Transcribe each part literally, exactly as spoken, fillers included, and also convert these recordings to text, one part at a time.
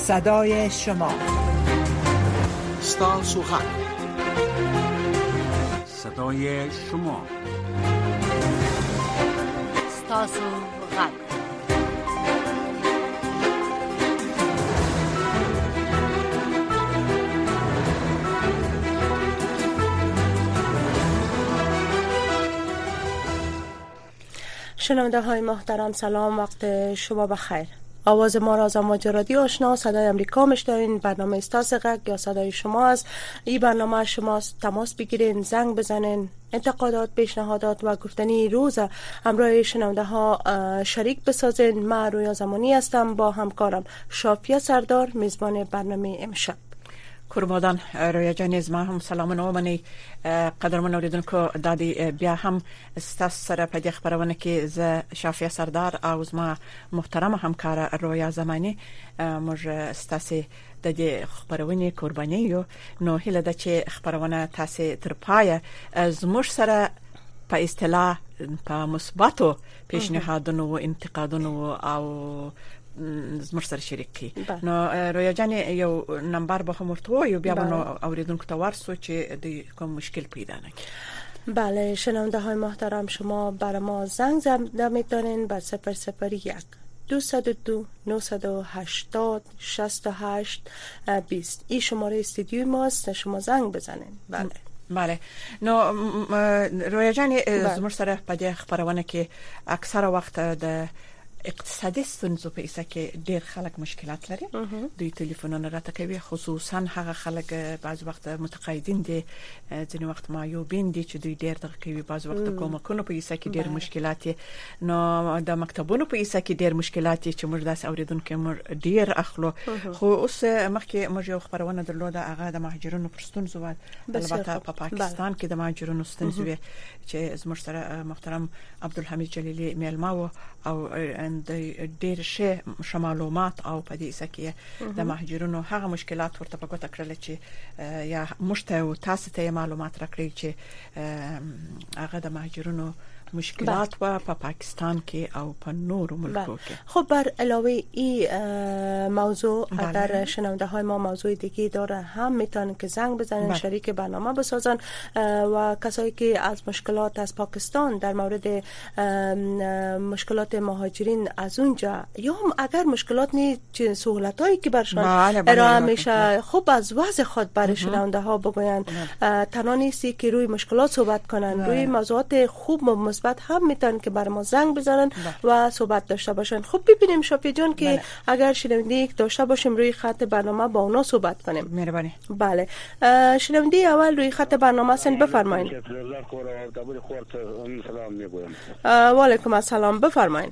صدای شما، ستاسو غږ، صدای شما، ستاسو غږ. شنونده های محترم سلام، وقت شما بخیر. آواز ما را از امواج رادیو آشنا صدای امریکا میشنوین. برنامه ستاسو غږ یا صدای شما است. این برنامه شما تماس بگیرین، زنگ بزنین، انتقادات، پیشنهادات و گفتنی روز همراه شنونده ها شریک بسازین. من رویا زمانی هستم با همکارم شافیه سردار، میزبان برنامه امشب. قربان رویا جانیز، ما هم سلام نومنی قدرمن اوریدونکو دادی بیا هم ستاسو سره په دې خبرونه کې ز شافیه سردار او زما محترم همکار رویا زمانی موږ ستاسو د دې خبرونه قرباني یو. نو هله د چې خبرونه تاسو تر پای زموږ سره په اصطلاح په مثبتو پیشنهادونو او انتقادونو او زموږ سره شریک کی. نو رویا جان یو نمبر به هم ورته یو بیا نو اوریدونکو ته ورسو چې د کوم مشکل پیدا نکړي. بله شنونده های محترم، شما برای ما زنگ زده میتونین به صفر صفر یک دویست و دو نهصد و هشتاد شصت و هشت بیست. این شماره استودیوی ماست، شما زنگ بزنین. بله بله. نو رویا جان زموږ سره په دې خبرونه کې اکثره وخت د اقتصادي ستونزو په اساس کې ډېر خلک مشکلات لري. دوی ټلیفونونه راته کوي، خصوصا هغه خلک بعض وخت متقاعدین دي، ځینې وخت معیوبین دي چې دوی ډېر دغه کوي، بعض وخت کومکونو په اساس کې ډېر مشکلات. نو د مکتبونو په اساس کې ډېر مشکلات چې موږ داس اوریدونکو موږ ډېر اخلو. خو اوس مخکې موږ یو خبرونه درلوده، هغه د مهاجرونو پر ستونزو و. البته په پاکستان کې د مهاجرونو ستونزې چې زموږ سره محترم عبدالحمید جلیلی میلمه او د ډېر شه معلومات او په دې سکه د مهاجرونو هغه مشکلات ورته په ګوته کړل چې یا مشته او تاسو ته معلومات راکړي چې هغه د مهاجرونو مشکلات و په پاکستان کې او په نورو ملکو کې. خب بر علاوه این موضوع اگر شنونده های ما موضوع دیگه داره هم میتونن که زنگ بزنن، شریک برنامه بسازن و کسایی که از مشکلات از پاکستان در مورد مشکلات مهاجرین از اونجا یا هم اگر مشکلات نی سهولتایی که برشان ارائه میشه، خب از وضع خود برای شنونده ها بگوین. تنها نیستی که روی مشکلات صحبت کنن، روی موضوعات خوب بعد هم میتونن که برای ما زنگ بزنن و صحبت داشته باشن. خب ببینیم شافی جان که بله. اگر شنونده داشته باشیم روی خط برنامه با اونا صحبت کنیم. مهربانی. بله شنونده اول روی خط برنامه هستن، بفرمایید. و علیکم السلام، بفرمایید.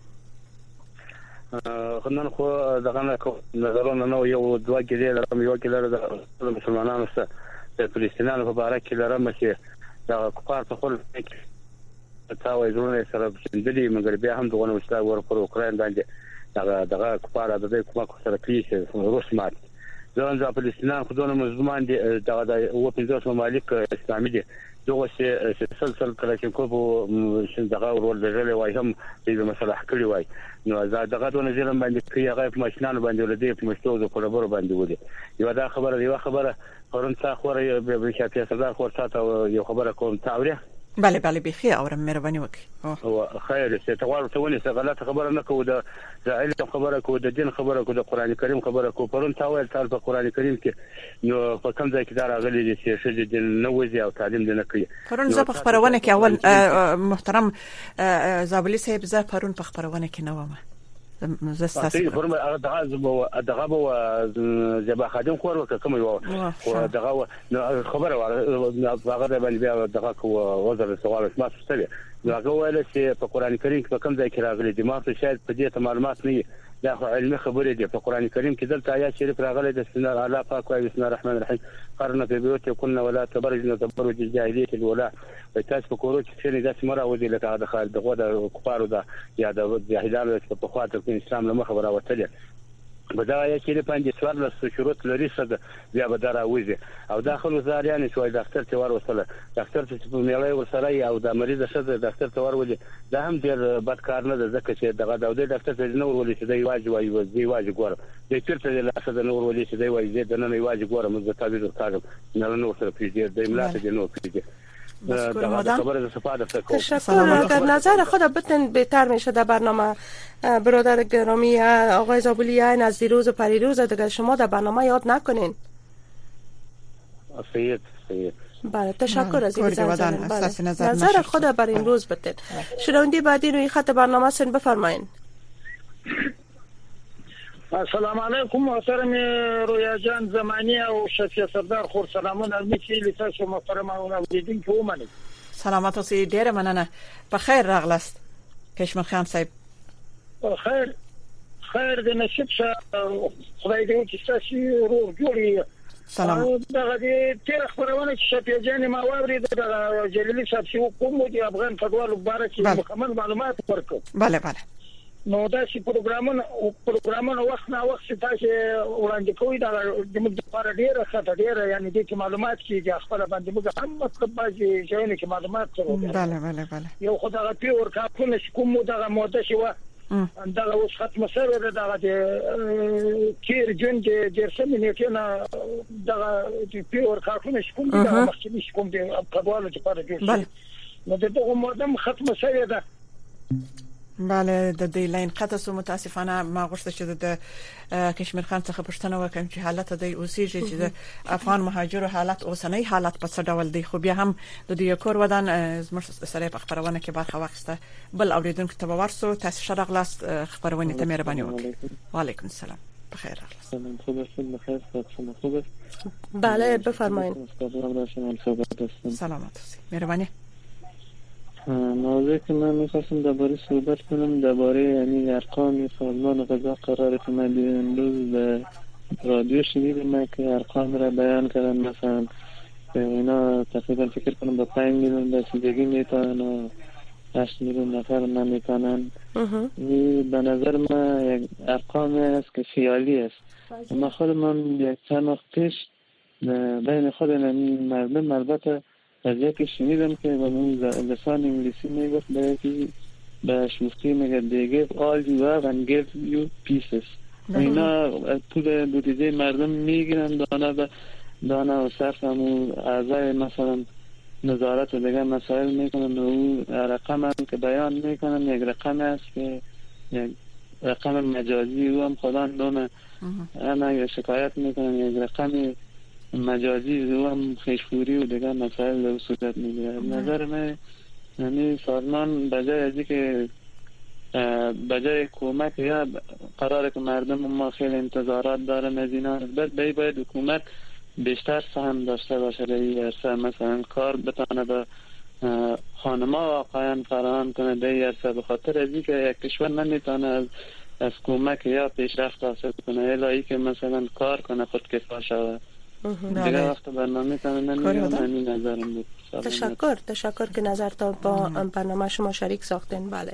خنن خو دغه نظرونه نو یو دوه کې لرم، یو کې لرم د مسلمانانو سره د فلسطینیانو په اړه کې لرم چې د کفار په خپل تاوي زونه سره چندلي مګر بیا هم دغه وستا ور پر اوکرين باندې دغه دغه کفاره د دې کومه سره کلیشه روس مات ځان ځا فلسطینیان خودونه مظلومان دي، دغه د او پنځه ممالک اسلامي دي، دغه چې سلسله کله چې کوبو دغه ورول دغه وای هم دې مسله کړی وای. نو زه دغه د نظر باندې کې هغه په ماشینانو باندې ولدي په مستوزو په لبر باندې ودی. یو دا خبره یو خبره پرون څا خوره به شافیه سردار خورساته یو خبره کوم تاوریه. بله بله بخیر اورم، مهرباني وکړئ. او خیر څه تغوار ته ونی څه غلطه خبره نه کوو، د علم خبره کوو، د دین خبره کوو، د قران کریم خبره کوو. پرون تا ویل تاسو په قران کریم کې نو په کوم ځای کې دا راغلي دي چې شې د نو وځي او تعلیم دې نه کوي. پرون زه په خبرونه کې اول محترم زابلی صاحب زه پرون په خبرونه کې نه ومه. زستاسو فرما دغه زبو دغه بو زبا خادم خور وک کوم یو دغه خبره هغه باندې بیا دغه کو وزر سوال ما ستړي هغه ویل چې په قران کریم کې کوم ځای کې راغلي دي، ما ته شاید په دې معلومات نه دا علمي خبره دي. په قران کریم کې دلته آیات شریف راغلي د بسم الله الله پاک وایي بسم الله الرحمن الرحیم قرن في بيوتكن ولا تبرجن تبرج الجاهليه الاولى. تاسو په کورو کې چې داسې مره ودی لکه د خالد دغه د کفارو دا یا د جاهلانو په خاطر کې اسلام له مخه راوتل. بدا یکی پنځه څوارلس شروط لري څه بیا به دراوځي او داخل وزاریان چې وای ډاکټر ته ور وصله ډاکټر ته په میلای ورسره او د مریض څخه ډاکټر ته ور ولې دا هم ډیر بد کار نه ده ځکه چې دغه د ډاکټر ته نه ور ولې چې دی واجب وای دی واجب ګور د چیرته د لاسه د نور ولې چې دی وای د نه واجب ګور مزه تعبیر وکړم نه نه ورسره پیډي د املاته د نو پیډي تشکر. در نظر خود بتن بهتر میشه در برنامه برادر گرامی آقای زابلی از دیروز و پریروز دیگه شما در برنامه یاد نکنین. سید سید بله تشکر از این زنگ. بله نظر خود بر امروز بتن. شنونده بعدی روی خط برنامه سن بفرمایید. السلام علیکم محترم رویا جان زمانی او شفیع سردار خور سلامون المیسی لتاسو محترم او دیدین که اومنید سلامت اوسی ډیره مننه په خیر راغلاست کشمیر خان صاحب خیر خیر د نصیب شه خدای دې چې تاسو روغ جوړی سلام دغه دې تیر خبرونه چې شفیع جان ما واورید د جلیلی صاحب چې کوم دی افغان فدوالو مبارک مکمل معلومات ورکړ. بله بله نو دا چې پروګرامونه پروګرامونه وخت نه وخت تاسو وړاندې کوي دا د موږ لپاره ډیره ښه ډیره یعنی د معلومات کې خپل باندې موږ هم مطلب باندې ځینې کې معلومات کوو. بله بله بله یو خدای پیور کارونه کوم دا موده شي و دا اوس ختم سره دا د کیر جون د درسمه نه نه دا پیور کارونه کوم دا مخکې کوم د په چې پاره جوړ نو دغه موده ختم سره ده. بله د دې لاین قطع سو متاسفانه ما غوښته چې د کشمیر خان څخه پوښتنه وکړم چې حالت د اوسېږي چې د افغان مهاجرو حالت اوسنۍ حالت په څه ډول دی خو بیا هم د دې کور ودان زموږ سره په خبرونه کې برخه واخیسته. بل اوریدونکو ته ورسو تاسو شرغلاست خبرونه ته مهرباني وکړئ. وعلیکم السلام بخیر راغلاست. سلام خوب هستید بخیر شما خوب است. بله بفرمایید. سلامت باشید مهربانی. موضوعی که من میخواستم درباره صحبت کنم درباره یعنی ارقام سازمان غذا قراره که من امروز به رادیو شنیدم که ارقام را بیان کردن مثلا اینا تقریبا فکر کنم با پنج میلیون رسیدگی میتونن و هشت میلیون نفر نمیتونن. به نظر من یک ارقام است که خیالی است. من خود من یک چند وقت پیش بین خود مردم البته از یکی شنیدم که به اون لسان انگلیسی میگفت به یکی به شوخی میگه they give all you have and give you pieces. اینا پول بودجه مردم میگیرن دانه به دانه و صرف همون اعضای مثلا نظارت و دیگه مسائل میکنن و اون رقم هم که بیان میکنن یک رقم است که یک رقم مجازی و هم خدا دونه اما شکایت میکنن یک رقم مجازی و هم خیشخوری و دیگر مسائل در صورت میگیره. نظر من یعنی سازمان بجای ازی که بجای کمک یا قراره که مردم ما خیلی انتظارات دارن از اینا بعد بای باید حکومت بیشتر سهم داشته باشه در این عرصه مثلا کار بتانه به خانما واقعا فراهم کنه در این عرصه به خاطر ازی که یک کشور نمیتونه از از کمک یا پیشرفت حاصل کنه الهی که مثلا کار کنه خودکفا شود. دیگه وقت برنامه کنه نمیدونم نظرم بود. تشکر تشکر که نظر تا با برنامه شما شریک ساختین. بله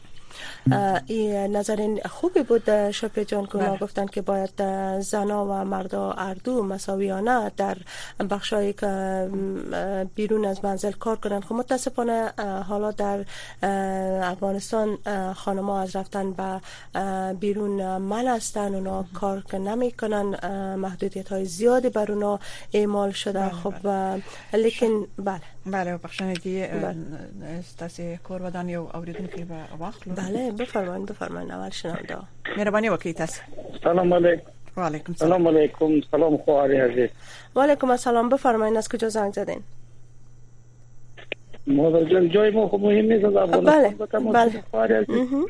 این نظر خوبی بود شفیع جان که اونا گفتن که باید زنا و مردا اردو مساویانه در بخشایی که بیرون از منزل کار کنن. خب متاسفانه حالا در افغانستان خانم‌ها از رفتن به بیرون من هستن اونا کار که نمی کنن محدودیت های زیادی بر اونا اعمال شده. خب لیکن بله بله بخشنه دی استاسی کور ودان یو اوریدونکو به واخلو. بله بفرمایید بفرمایید اول شنونده مهربانی وکړئ تاسو. سلام علیکم. و علیکم سلام علیکم. سلام خواري عزیز. و علیکم السلام. بفرمایید از کجا زنگ زدین؟ مادر جان جای ما خب مهم نیست از افغانستان. بله بله.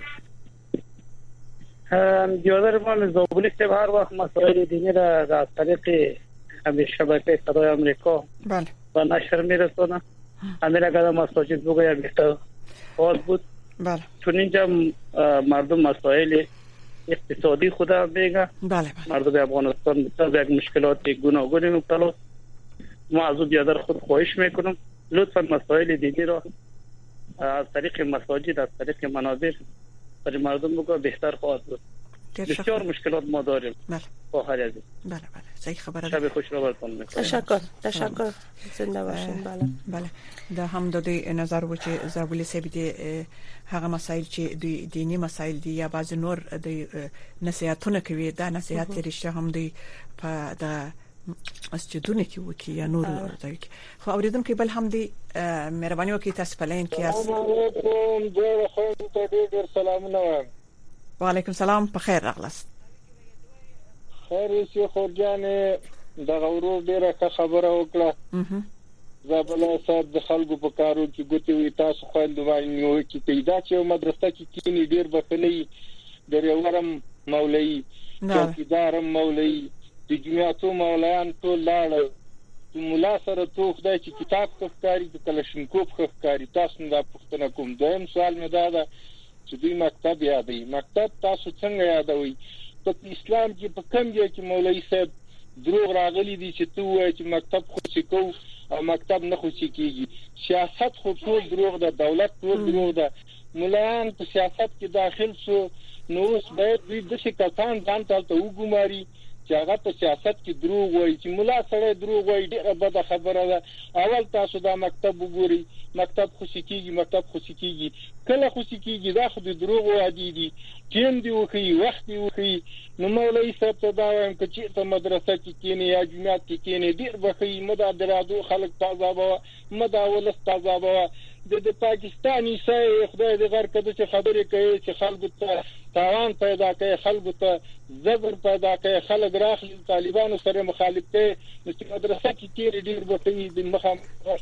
دیوار من زابلی که هر وقت مسائل دینی را از طریق همین شبکه صدای آمریکا بله و نشر میرسونه. همین اگر مساجد بگویم بیشتر خواهد بود. بله چون اینجا مردم مسائل اقتصادی خدا میگه. بله مردم افغانستان به یک مشکلات گوناگونی مبتلا. ما از او بیادر خود خواهش میکنم لطفا مسائل دینی را از طریق مساجد از طریق منابر برای مردم بگو بهتر خواهد بود. بسیار مشکلات ما داریم. بله با هر یک. بله بله صحیح خبره. شب خوش رو براتون می‌کنم. تشکر تشکر زنده باشین. بله بله دا هم د دې نظر و چې زابلی صاحب دې هغه مسایل چې د دینی مسایل دي یا بعض نور د نصيحتونه کوي دا نصيحت لري هم دی په د مسجدونه کې وکي یا نور ځای کې. خو اوریدونکو بل هم دی مهرباني وکړئ تاسو په لین کې یاست. السلام علیکم ته ډېر سلامونه وایم. وعلیکم السلام په خیر راغلاست. خیر شي خورجانې دا غورو ډیره خبره وکړه. زابل صاحب د خلکو په کارو کې ګوتې وي تاسو خو د وایو کې پیدا چې مدرسه کې کینی ډیر بخلې درورم مولوی چوکیدارم مولوی د جمعیتو مولایان ټول لاړ مولا سره تو خدای چې کتاب ښکاری د کلشنکوف ښکاری تاسو نه پوښتنه کوم. دویم سوال مې دا ده چې دوی مکتب یادوي. مکتب تاسو څنګه یادوي؟ په اسلام کې په کوم ځای کې مولوی صاحب دروغ راغلي دي چې تو وایي چې مکتب خو چې کو او مکتب نه خو چې کیږي؟ سیاست خو ټول دروغ ده، دولت ټول دروغ ده. مولایان په سیاست کې داخل شو نو اوس باید دوی د څه کسان ځان ته وګماري چې هغه په سیاست کې دروغ وایي. چې مولا سره دروغ وایي ډیره بده خبره ده. اول تاسو دا مکتب وګورئ، مکتب خو چې کیږي مکتب خو چې کیږي کله خو چې کیږي دا خو د دروغ وادي دي. ټیم دی وخی وخت دی وخی. نو مولوی صاحب ته دا وایم چې ته مدرسه کې کینی یا جمعیت کې کینی ډیر بخی مدا درادو خلک تازه بوا مدا ولس تازه بوا د پاکستاني سای خدای دې غر کده چې خبرې کوي چې خلکو ته تاوان پیدا کوي، خلکو ته زبر پیدا کوي، خلک راخلي طالبانو سره مخالف کوي. نو چې مدرسه کې کینی ډیر بخی د مخه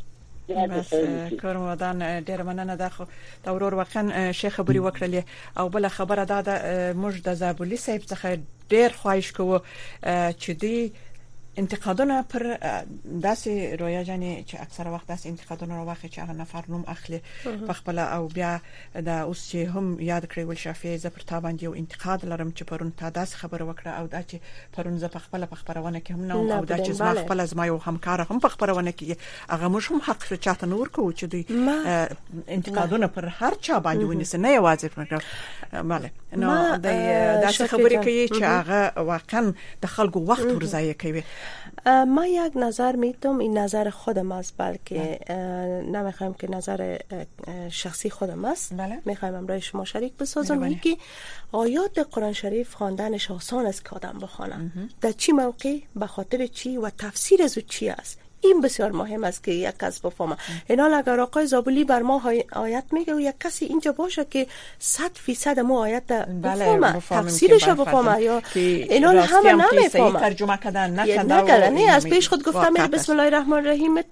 بس کوم ودان ډیر مننه ده. خو دا ورور وکن شیخ خبري وکړلې او بل خبره ده د موږ د زابلی صاحب څخه ډیر خواهش کوو چې دی انتقادونه پر داسې رویا جانې چې اکثر وخت داسې انتقادونه راوخی چې هغه نفر نوم اخلي په خپل او بیا دا اوس چې هم یاد کړی ول شافعي ز پر تا باندې یو انتقاد لرم چې پرون تا داسې خبره وکړه او دا چې پرون ز په خپل په خبرونه کې هم نو او دا چې زما خپل زما یو همکار هم په خبرونه کې هغه مش هم حق چاته نور کو چې دوی انتقادونه پر هر چا باندې ونیسه نه یوازې پر ماله نو دا داسې خبرې کوي چې هغه واقعا د خلکو وخت ورزایه کوي. ما یک نظر میتونم این نظر خودم است بلکه نمیخوایم که نظر شخصی خودم است میخوایم امروز شما شریک بسازم. یکی آیات قرآن شریف خواندنش آسان است که آدم بخوانه در چی موقع به خاطر چی و تفسیر از چی است این بسیار مهم است که یک کس بفهمه. اینا اگر آقای زابلی بر ما آیت میگه و یک کسی اینجا باشه که صد فیصد ما آیت بفهمه تفسیرش بفهمه یا اینا همه نمیفهمه ترجمه کردن نکردن نه از پیش خود گفتم بسم الله الرحمن الرحیم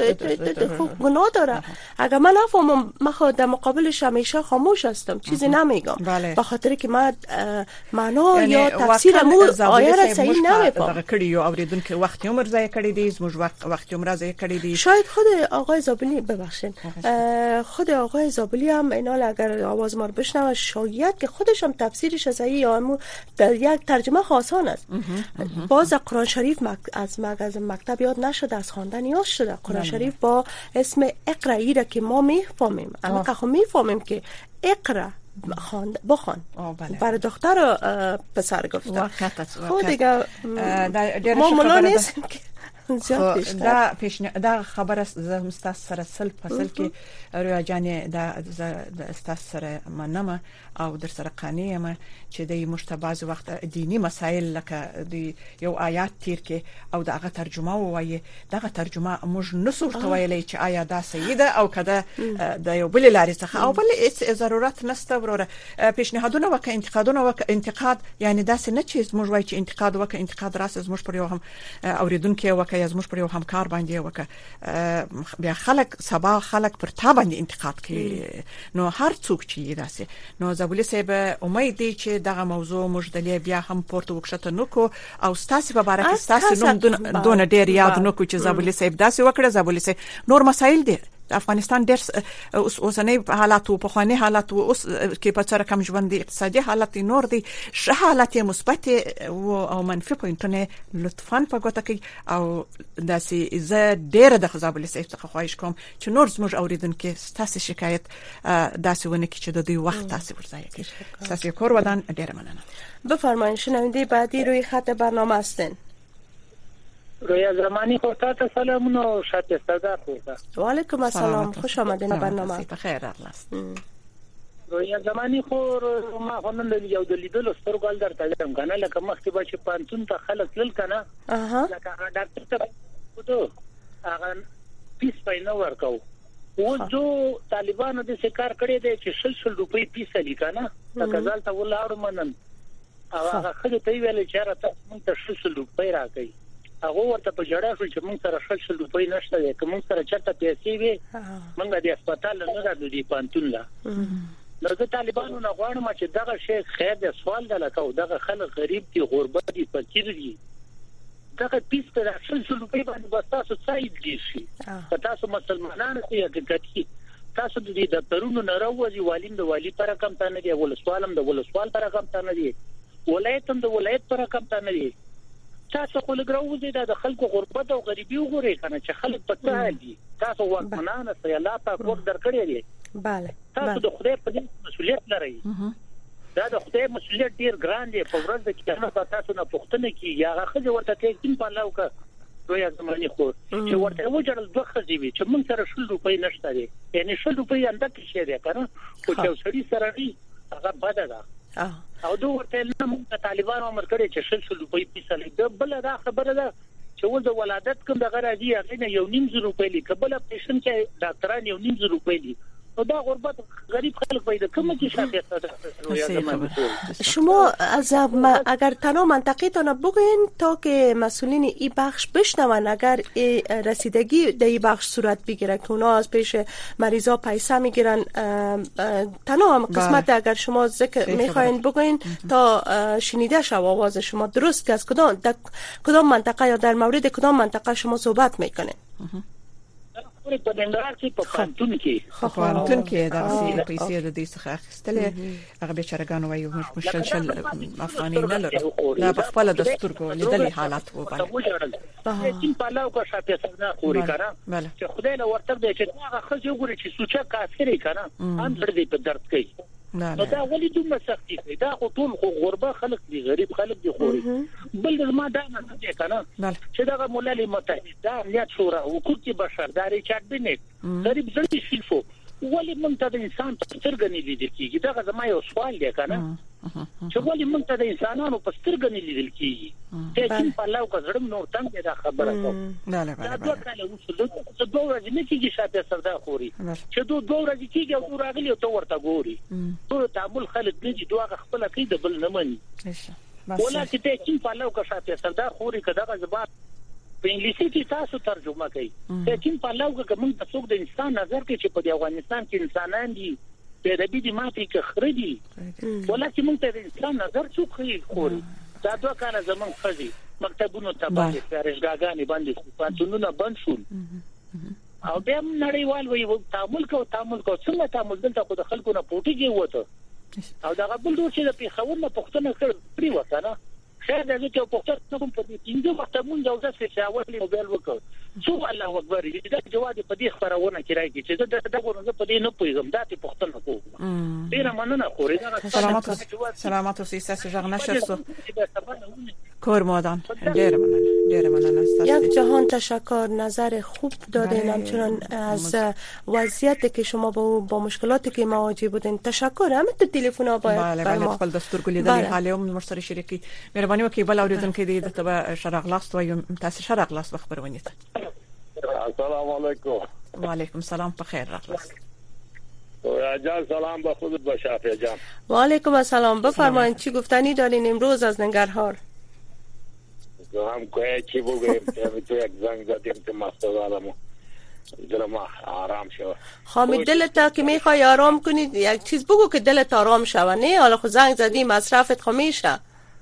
خوب گناه داره. اگر من نفهمم من خود در مقابلش همیشه خاموش هستم چیزی نمیگم به خاطر که من معنا یا تفسیر مو آیه را صحیح نمیفهمم. کړي یو اوریدونکو وخت عمر ضایع کړی دی زموږ وخت عمر ضایع کړی دی. شاید خود آقای زابلی ببخشید خود آقای زابلی هم اینال اگر آواز ما رو بشنوه شاید که خودش هم تفسیرش صحیح یا هم در یک ترجمه آسان است. باز قرآن شریف از از مکتب یاد نشده از خواندن یاد شده. قرآن شریف با اسم اقرا ای را که ما میفهمیم اما که خب میفهمیم که اقرا خواند بخوان برای دختر و پسر گفتم خود دیگه ما ملا نیستیم که دا پیش دا خبر است مستاس سره سل فصل کې رویا جانې دا د استاس سره منمه او در سره قانې ما چې د مشتباز وخت دینی مسائل لکه د یو آیات تیر کې او دغه ترجمه وایي دغه ترجمه موږ نسو تویلې چې آیا دا صحیح ده او کده د یو بل لارې څخه او بل ضرورت نشته وروره پیشنهادونه وک انتقادونه وک انتقاد یعنی دا څه نه چې موږ وایي چې انتقاد وک انتقاد راس موږ پر یو هم اوریدونکو وک یا زموږ پر یو همکار باندې وک بیا خلک سبا خلک پر تا باندې انتقاد کوي نو هر څوک چې داسې نو زابلی صاحب امید دی چې دغه موضوع مجدلی بیا هم پورته وکړه نو او ستاسو په اړه کې ستاسو نوم دون ډیر یاد نو کو چې زابلی صاحب داسې وکړه. زابلی صاحب نور مسایل دي افغانستان ډېر اوسنۍ حالات او په خواني حالات اوس کې په څیر کم ژوند دي اقتصادي حالت نور دي ش حالت مثبت او منفي پوینټونه لطفاً په ګوته کې او داسې زه ډېر د خزابل سیف څخه خواهش کوم چې نور زموږ اوریدونکو تاسو شکایت داسې ونه کې چې د دوی وخت تاسو ورځای کړئ تاسو کور ودان ډېر مننه. بفرمایید شنونده بعدی روی خط برنامه هستین. رویا زمانی خورتا سلامونو شاد صدا خورتا. و علیکم السلام خوش آمدین برنامه. بخیر راغلاست. رویا زمانی خور ما خونن د یو د لیدلو سترګل درته کوم کنه لکه مخکې به چې پانتون ته خلک تل کنه لکه هغه ډاکټر ته وته هغه پیس پاینه ورکاو او جو طالبانو د شکار کړی دی چې شل شل روپۍ پیسه لیکنه لکه ځل ته ولاړ منن هغه خلک ته ویل چې راته مونږ ته شل شل روپۍ راکړي هغه ورته په جړه شو چې مونږ سره شل شل روپۍ نشته دی کوم سره چرته پیسې وي مونږ د هسپتال نه راځو دی پانتون لا نو د طالبانو نه غواړم چې دغه شی خیر د سوال دلته دغه خلک غریب دي غربت دي فقیر دي دغه پیس په شل شل روپۍ باندې بس تاسو څای دي شي تاسو مسلمانانو ته حقیقت تاسو د دې دفترونو نه راوځي والیم د والی پر رقم ته نه دی ولسوالم د ولسوال پر رقم ته نه دی ولایتم د ولایت پر رقم ته نه دی تاسو خو لګراوځي د خلکو غربت او غریبي وګورئ کنه چې خلک په څه حال دي تاسو وکمنان سره الله پاک وخت درکړی دی bale تاسو د خدای په دې مسؤلیت لرئ دا د خدای مسؤلیت ډیر ګران دی په ورځ کې قیامت تاسو نه پوښتنه کی یا هغه ورته کې په لاو کا رویا زمانی خو چې ورته وجړل دوه خزي وي چې موږ سره شل روپۍ نشته دي یعنی شل روپۍ انده کې شه دي کنه خو چې سړی سره دی هغه بد ده او دوه ورته نه موږ طالبانو امر کړی چې شل شل روپۍ پیسه لګ بل دا خبره ده چې ول د ولادت کوم دغه راځي هغه نه یو نیم زره روپۍ لیک بل پیشن کې ډاکټران یو نیم زره روپۍ لیک و دا غربت غریب خلک پیدا کوم که شافیت شما از اگر تنها منطقیتان بگوین تا که مسئولین این بخش بشنون اگر رسیدگی در این بخش صورت بگیره که اونا از پیش مریضا پیسه میگیرن تنها قسمت اگر شما ذکر میخواین بگوین تا شنیده شو آواز شما درست که از کدام کدام منطقه یا در مورد کدام منطقه شما صحبت میکنین په ننګرهار کې په پانتون کې په پانتون کې دا پیسې د دې څخه اخیستلې هغه بیچارهګانو وایي مشکل شل افغاني نه لري دا په خپل دستور لیدلې حالات و باندې چې په لاو کا شاته سره خوري کنه چې خدای له ورته دی چې هغه خځه وګوري چې سوچا کافرې کنه هم لري په درد کوي نو دا ولې دومره سختي دی دا خو ټول خو غربه خلک دي غریب خلک دي خوري بل ما دا نه دی کنه چې دا ملل متحد دا امنیت شورا حقوق بشر دا ریچارډ بنیت غریب ځل شي فو ولې مونږ ته د انسان په سترګې نه لیدل کیږي دا زما یو سوال دی کنه چې ولې مونږ ته د انسانانو په سترګې نه لیدل کیږي چې په لاو کا زړم نور څنګه دا خبره کوم نه نه دا دوه کاله وسلو څه دوه ورځې نه کیږي شاته سردا خوري چې دوه دوه ورځې کیږي او راغلی او ته ورته ګوري ټول تعامل خلک دي دوه خپل کې د بل نه مني ولا چې ته چې په لاو کا شاته سردا خوري کدا زبان په انګلیسي کې تاسو ترجمه کوي چې چین په لاوګه کوم څوک د انسان نظر کې چې په افغانستان کې انسانان دي په دې دي ماتې کې خردي ولکه موږ ته د انسان نظر څوک کوي خوري دا دوه کاله زمون خزي مکتبونو ته باندې فرشګاګانی باندې پانتونونه بند شول او بیا نړیوال وی تعامل کو تعامل کو څنګه تعامل دلته خو د خلکو نه پوټیږي وته او دا قبول دوی چې د پیښور نه پښتنه کړی وته نه خیر دې ته پښتو کوم په دې څنګه وخت مونږ او ځکه چې اول موبایل وکړ سو الله اکبر دې دا جواب په دې خبرونه کې راځي چې دا دغه ورځ په دې نه پوهیږم دا ته پښتنه کوم ډیر مننه خوري دا سلامات سلامات اوسئ تاسو ژغ نشستو کور مادان ډیر مننه ډیر مننه یک جهان تشکر نظر خوب دادین همچنان از وضعیتی که شما با با مشکلاتی که مواجه بودین تشکر هم تو تلفن ها باید بله بله خپل دستور ګلې د حالې هم مرسته شریکي مهرباني وکړئ بل اوریدونکو دې ته به شرق لاست وایم تاسو شرق لاست خبرونه ته السلام علیکم و علیکم السلام په خیر راغلاست جان سلام به خودت با شافعی جان و علیکم السلام بفرمایید چی گفتنی دارین امروز از ننگرهار هم کوی چی بگویم تو یک زنگ زدیم که مستقالمو دل ما آرام شو خامد دلت که میخوای آرام کنی یک چیز بگو که دلت آرام شوه نه حالا خود زنگ زدی مصرفت خمیشه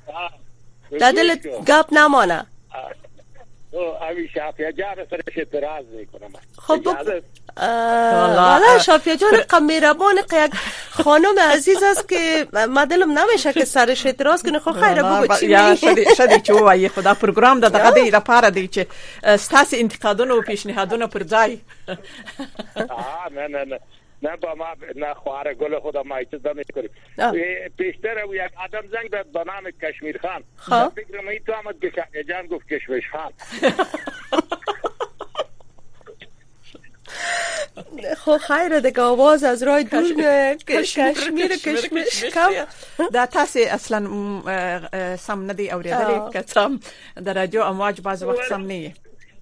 در دلت گپ نمانه او اوی شافعی جان سرش اعتراض میکنم خب والا شافیه جان قمیربان یک خانم عزیز است که ما دلم نمیشه که سرش اعتراض کنه. خو خیره بگو چی یا شدی شدی چې وایي خدا پروګرام د دغه دی لپاره دی چې ستاسو انتقادونه او پیشنهادونه پر ځای. نه نه نه نه با ما نه خواهر گل خدا ما ایت دم میکنیم. پیشتر و یک آدم زنگ به نام کشمیر خان. فکر می تو آمد که جان گفت کشمش خان. خو خیره دیگه آواز از رای دور کشمیر کشمش کم دا تاسو اصلا سم ندی اوریدلی که سم در رادیو امواج باز وقت سم نه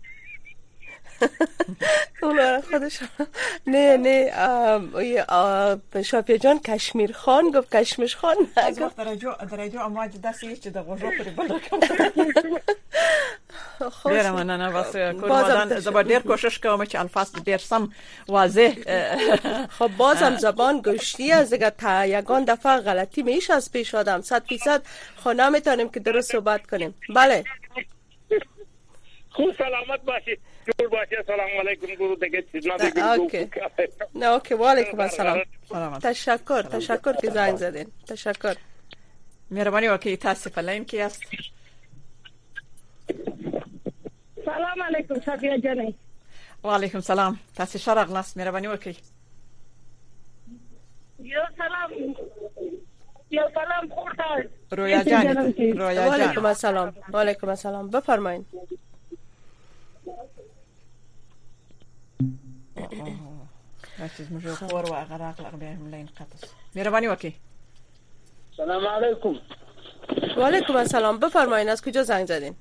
اونا خودش نه نه شافیه جان کشمیر خان گفت کشمش خان نگفت. در رادیو در رادیو امواج دستی چې د غوږو پر بل رقم ډیر مننه. بس کومدان زبر ډیر کوشش کوم چې الفاظ ډیر سم واضح. خب بازم زبان گشتی از دیگه تا یگان دفعه غلطی میشه از پیش آدم صد فیصد خونه میتونیم که درست صحبت کنیم. بله خوب سلامت باشی جور باشی. سلام علیکم گرو دیگه چیز ندیگم. اوکی نه اوکی و علیکم السلام. تشکر تشکر که زنگ زدین. تشکر. مهربانی وکړئ تاسو په لاین کې یاست. سلام علیکم صافیه جان. و علیکم سلام. تاسو شرق لاس مهربانی وکړئ. یو سلام یو سلام خورتا رویا جان. رویا جان. و علیکم السلام. و علیکم السلام. بفرمایید. راځي موږ خور او غراق لغبه ملين قطس. مهربانی وکړئ. سلام علیکم. و علیکم السلام. بفرمایید از کجا زنگ زدین؟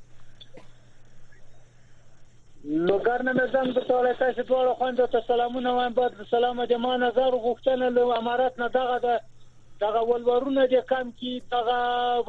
لوګر نه مزم په توله تاسو ټول خوند ته سلامونه وایم. بعد سلام د ما نظر غوښتنه له امارات نه دغه دغه ولورونه د کم کی دغه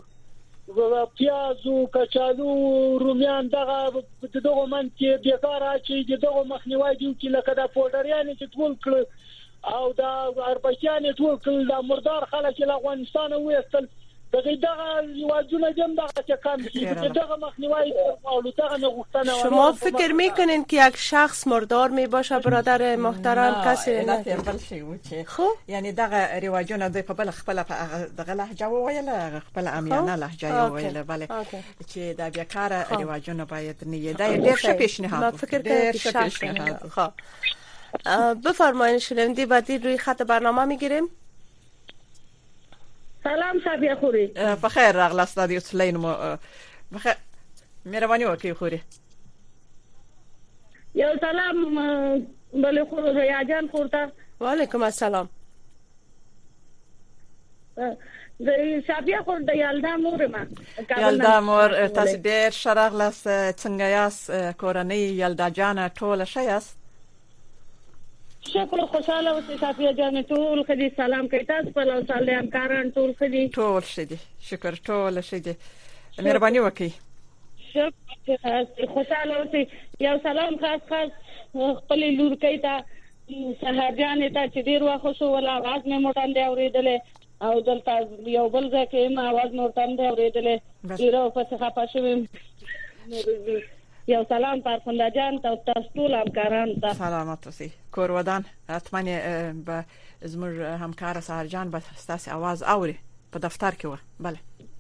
پیاز او کچالو رومیان دغه دغه من کې بیکاره چې دغه مخنیوي دي چې لکه د پودریان چې ټول کړ او د اربکیان ټول کړ د مردار خلک له افغانستان وېستل دغه دغه واجونه جمع دغه کم کی دغه مخنیوي او دغه غوښتنه. شما فکر میکنین که یک شخص مردار می باشه برادر محترم کسی نه بل شي و چې یعنی دغه رواجونه د په بل خپل دغه لهجه ویل خپل امیانه لهجه ویل. بله چې د بیکاره رواجونه باید نه دی ډیر ښه پیشنهاد. ما فکر کنم که شخص خب بفرمایید. شنونده بعدی روی خط برنامه میگیریم. سلام صافیه خوري. بخیر راغلاست د یوسلین مو بخیر مهرباني وکړئ خوري. یو سلام بل خور رویا جان خورتا. و علیکم السلام. د صافیه خور د یالدا مور ما. یالدا مور تاسو ډیر شراغلاست. څنګه یاست؟ کورنۍ یالدا جان ټول ښه یاست؟ شکر خوشاله اوسې صافیه جان. ټول خدي سلام کوي تاسو په لو سلام کاران ټول خدي ټول شدي. شکر ټول شدي. مهرباني وکړئ. شکر خوشاله اوسې. یو سلام خاص خاص خپل لور کوي تا سهار جان ته چې ډیر واخو شو ولا आवाज مې موټان دی اورېدلې او دلته یو بل ځای کې ما आवाज موټان دی اورېدلې ډیرو په څه خپه شوم. یو سلام پرخونده جان ته تاسو ټول همکاران ته سلامت اوسئ. کور ودان حتما به زموږ همکار سهار جان به تاسو आवाज اوري په دفتر کې و. بله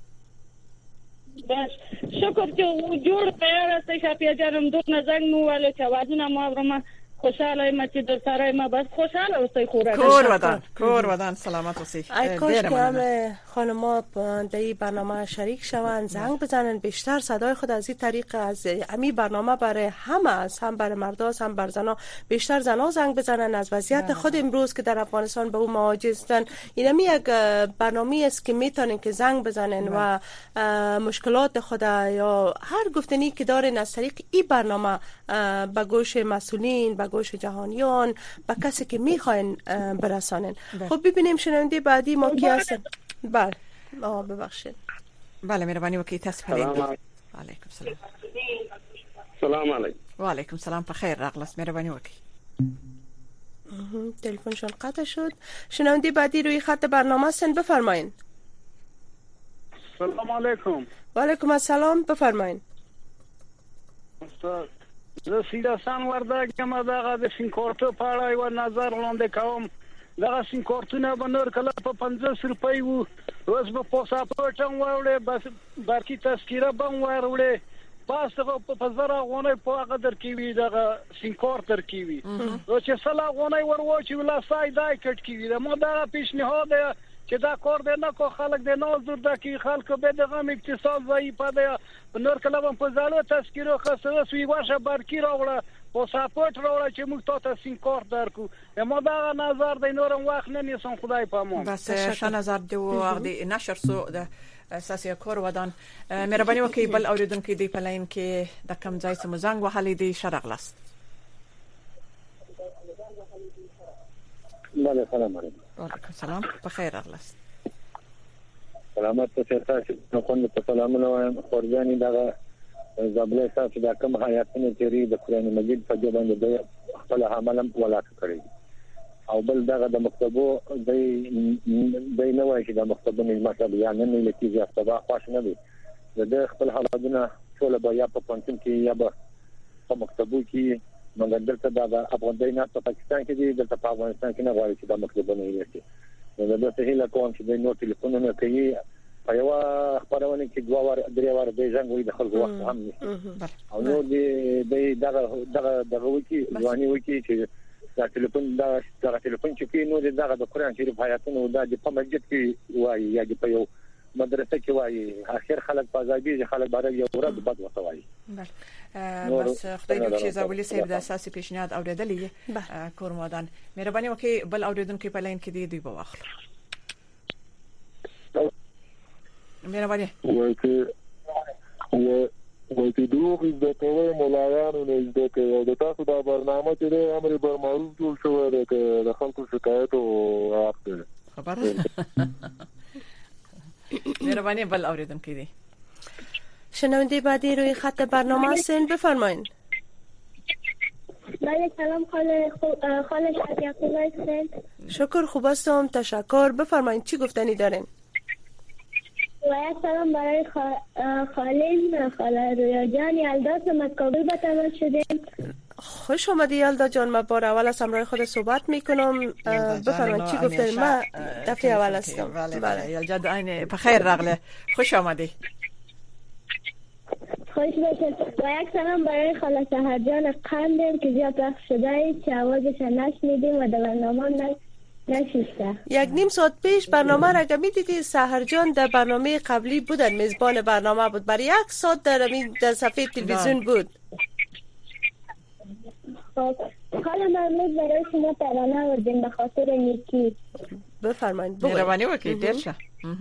بس شکر چې جوړ پیار است شافیه جانم دور نه زنګ مو والو چې आवाजونه مو اورم. خوشاله یم چې در سره ما بس خوشاله اوسئ. خوره کور ودان کور ودان سلامت اوسئ. ای کاش که همه خانم‌ها در این برنامه شریک شوند زنگ بزنن بیشتر صدای خود از این طریق از امی برنامه برای همه است هم برای مردا هم بر زنا بیشتر زنا زنگ بزنن از وضعیت خود امروز که در افغانستان به اون مواجه هستن. اینمی یک برنامه است که میتونن که زنگ بزنن و مشکلات خود یا هر گفتنی که دارن از طریق این برنامه به گوش مسئولین به گوش جهانیان به کسی که میخواین برسانن. خب ببینیم شنونده بعدی ما کی هستن. بله آه ببخشید. بله مهربانی وکړئ تاسو په لین. وعلیکم السلام. سلام علیکم. وعلیکم السلام. په خیر راغلاست. مهربانی وکړئ. تلفنشون قطع شد. شنونده بعدی روی خط برنامه هستن. بفرمایید. سلام علیکم. و علیکم السلام. بفرمایید. استاد زه سیداسان وردګم دغه د سینکورټو په اړه یو نظر وړاندې کوم. دغه سینکورټونه به نور کله په پنځوس روپۍ وو، اوس به پاسپورټ هم وړي، بس برقي تذکره به هم وړي، بس په زره غونې په هغه در کې وي دغه سینکورټ در کې وي. نو چې سلا غونې ورواچي ولا سای دای کټ کې وي. ما دا پیشنهاد چې دا کار دی نه کو خلک د ناز دور د کې خلک به دغه اقتصاد ضعیف دی، نور کله په زالو تذکره خاصه وي واشه برقي راوړه، پاسپورټ راوړه چې موږ تاسو سینکورټ درکو. ما دا نظر دی نورم وخت نه نیسم خدای پامان. بس ښه نظر دی او د نشر سو د اساسي کور ودان مهرباني وکړئ بل اوریدونکو دی په لاین کې د کم ځای سم زنګ وهلې دی شرغلست. بله سلام علیکم. وعلیکم السلام بخیر راغلاست. سلامت شه تاسو نو کوم په سلامونه وایم خورجاني دغه زابله تاسو د کوم حیاتونه تیری د قران مجید په ځای باندې خپل عمل ولاک کړی او بل دغه د مکتبو د د نه وایي چې د مکتبو نظام یا نه نه لکه چې سبا خوښ نه دي د خپل حالاتونه ټول به یا په پانتون کې یا په مکتبو کې مګر دلته د افغانستان په پاکستان کې دي، دلته په افغانستان کې نه غواړي چې د مکتبو نه وي. نو د دې هیله کوم چې د نو ټلیفونونه کوي په یو خبرونه کې دوه ور درې ور د ځنګ وي د خلکو وخت هم او نو د دغه دغه دغه وکی ځواني وکی چې دا ټلیفون دا دا ټلیفون چې کې نو دغه د قرآن شریف آیاتونه د په مسجد کې وایي یا په یو مدرسه کې وایي، اخر خلک پازابي خلک بار یو ورځ بعد وته وایي. بس خدای دې چې زاولي صاحب د اساسي پیشنهاد اوریدلې کور مودان مهرباني وکړئ بل اوریدونکو په لاین کې دی دوی به واخلو. مهرباني وایي وایي دروغ زده کوي مولایانو نه زده کوي او د تاسو دا برنامه چې د امر بالمعروف جوړ شوی دی د خلکو شکایت او حق دی خبره مهربانی بل اوریدونکو دی. شنونده بعدی روی خط برنامه هستین بفرمایید. بله سلام خاله خاله شادی خوبه هستین؟ شکر خوب هستم تشکر. بفرمایید چی گفتنی دارین؟ و یک سلام برای خاله خاله رویا جان یلدا از کابل به تماس شدیم. خوش آمدی یلدا جان. من بار اول از همراه خود صحبت میکنم. بفرمایید چی گفتین؟ من دفعه اول هستم. بله یلدا داین بخیر راغله خوش آمدی. خوش باشید. و یک سلام برای خاله سحر جان قندم که زیاد وقت شده که آوازش نشنیدیم و در برنامه نشسته. یک نیم ساعت پیش برنامه را که میدیدی سحر جان در برنامه قبلی بودن، میزبان برنامه بود، برای یک ساعت در در صفحه تلویزیون بود. حالا مرموز برای شما ترانه آوردیم به خاطر نیکی. بفرمایید. مهربانی وکړئ ډیر ښه.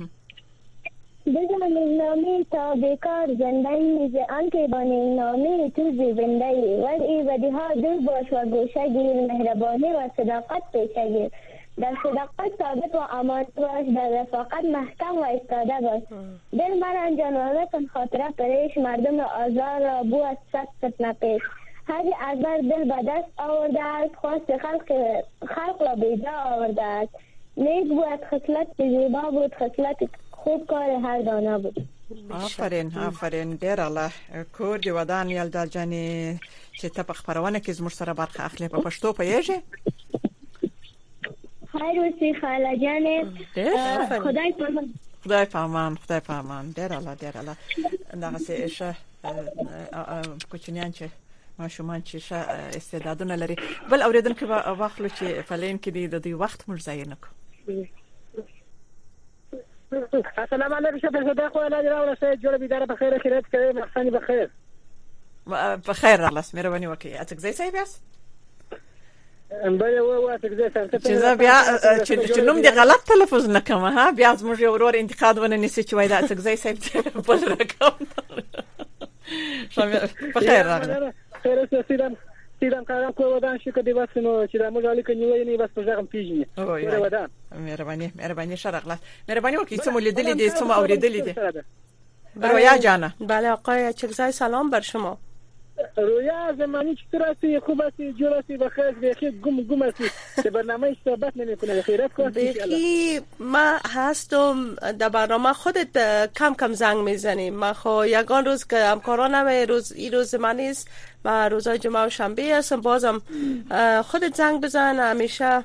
بزنید نامی تا بیکار زنده میزه آنکه با نامی تو زنده ای ور ای بدی ها دور باش و گوشه گیر مهربانی و صداقت پیشه گیر در صداقت ثابت و امان باش در رفاقت محکم و استاده باش دل من انجانوانه کن خاطره پریش مردم آزار را بو از صد فتنه پیش هرچی از بر دل به دست آورده است خواست خلق خلق را بیجا آورده است نیک بود خصلت زیبا بود خصلت خوب کار هر دانه بود. آفرین آفرین ډیر الله کور دی ودان یلدا جانې چې ته په خبرونه کې زموږ سره برخه اخلي په پښتو پوهیږې؟ خیر اوسې خاله جانې خدای پامان خدای پامان خدای پامان ډیر الله ډیر الله دغسې ښه کوچنیان چې ماشومان چې ښه استعدادونه لري. بل اورېدونکي به واخلو چې په لین کې دی د دوی وخت موږ ضایع نه کړو. السلام علیکم شکر خدا خو الله دې راوړي جوړ بيدار په خیر خیرات کوي محسن بخیر بخیر راغلاست مهرباني وکړئ. اڅکزی صاحب یاست؟ بله و و اڅکزی صاحب چې زه بیا چې نوم دې غلط تلفظ نه کوم ها بیا زموږ یو ورور انتقاد ونه نیسي چې وای دا اڅکزی صاحب بل رقم بخیر راغله خیر اوسې سیدم سیدم کارم کو ودان شي کدی بس نو چې د موږ اړیکې نیولې نه بس په ځای پیژني او ودان مهرباني مهرباني شرغله مهرباني وکړئ څه مو لیدلې دي څه مو اوریدلې دي. رویا جانا. بله آقای اچکزی سلام بر شما. رویا زمانی که تراسی خوب است جور است بخیر بخیر گم گم است که برنامه ثابت نمیکنه خیرات کنید بخی ما هستم در برنامه خودت کم کم زنگ میزنیم ما خو یگان روز که همکارانم روز این روز من نیست و روزای جمعه و شنبه هستم بازم خودت زنگ بزن همیشه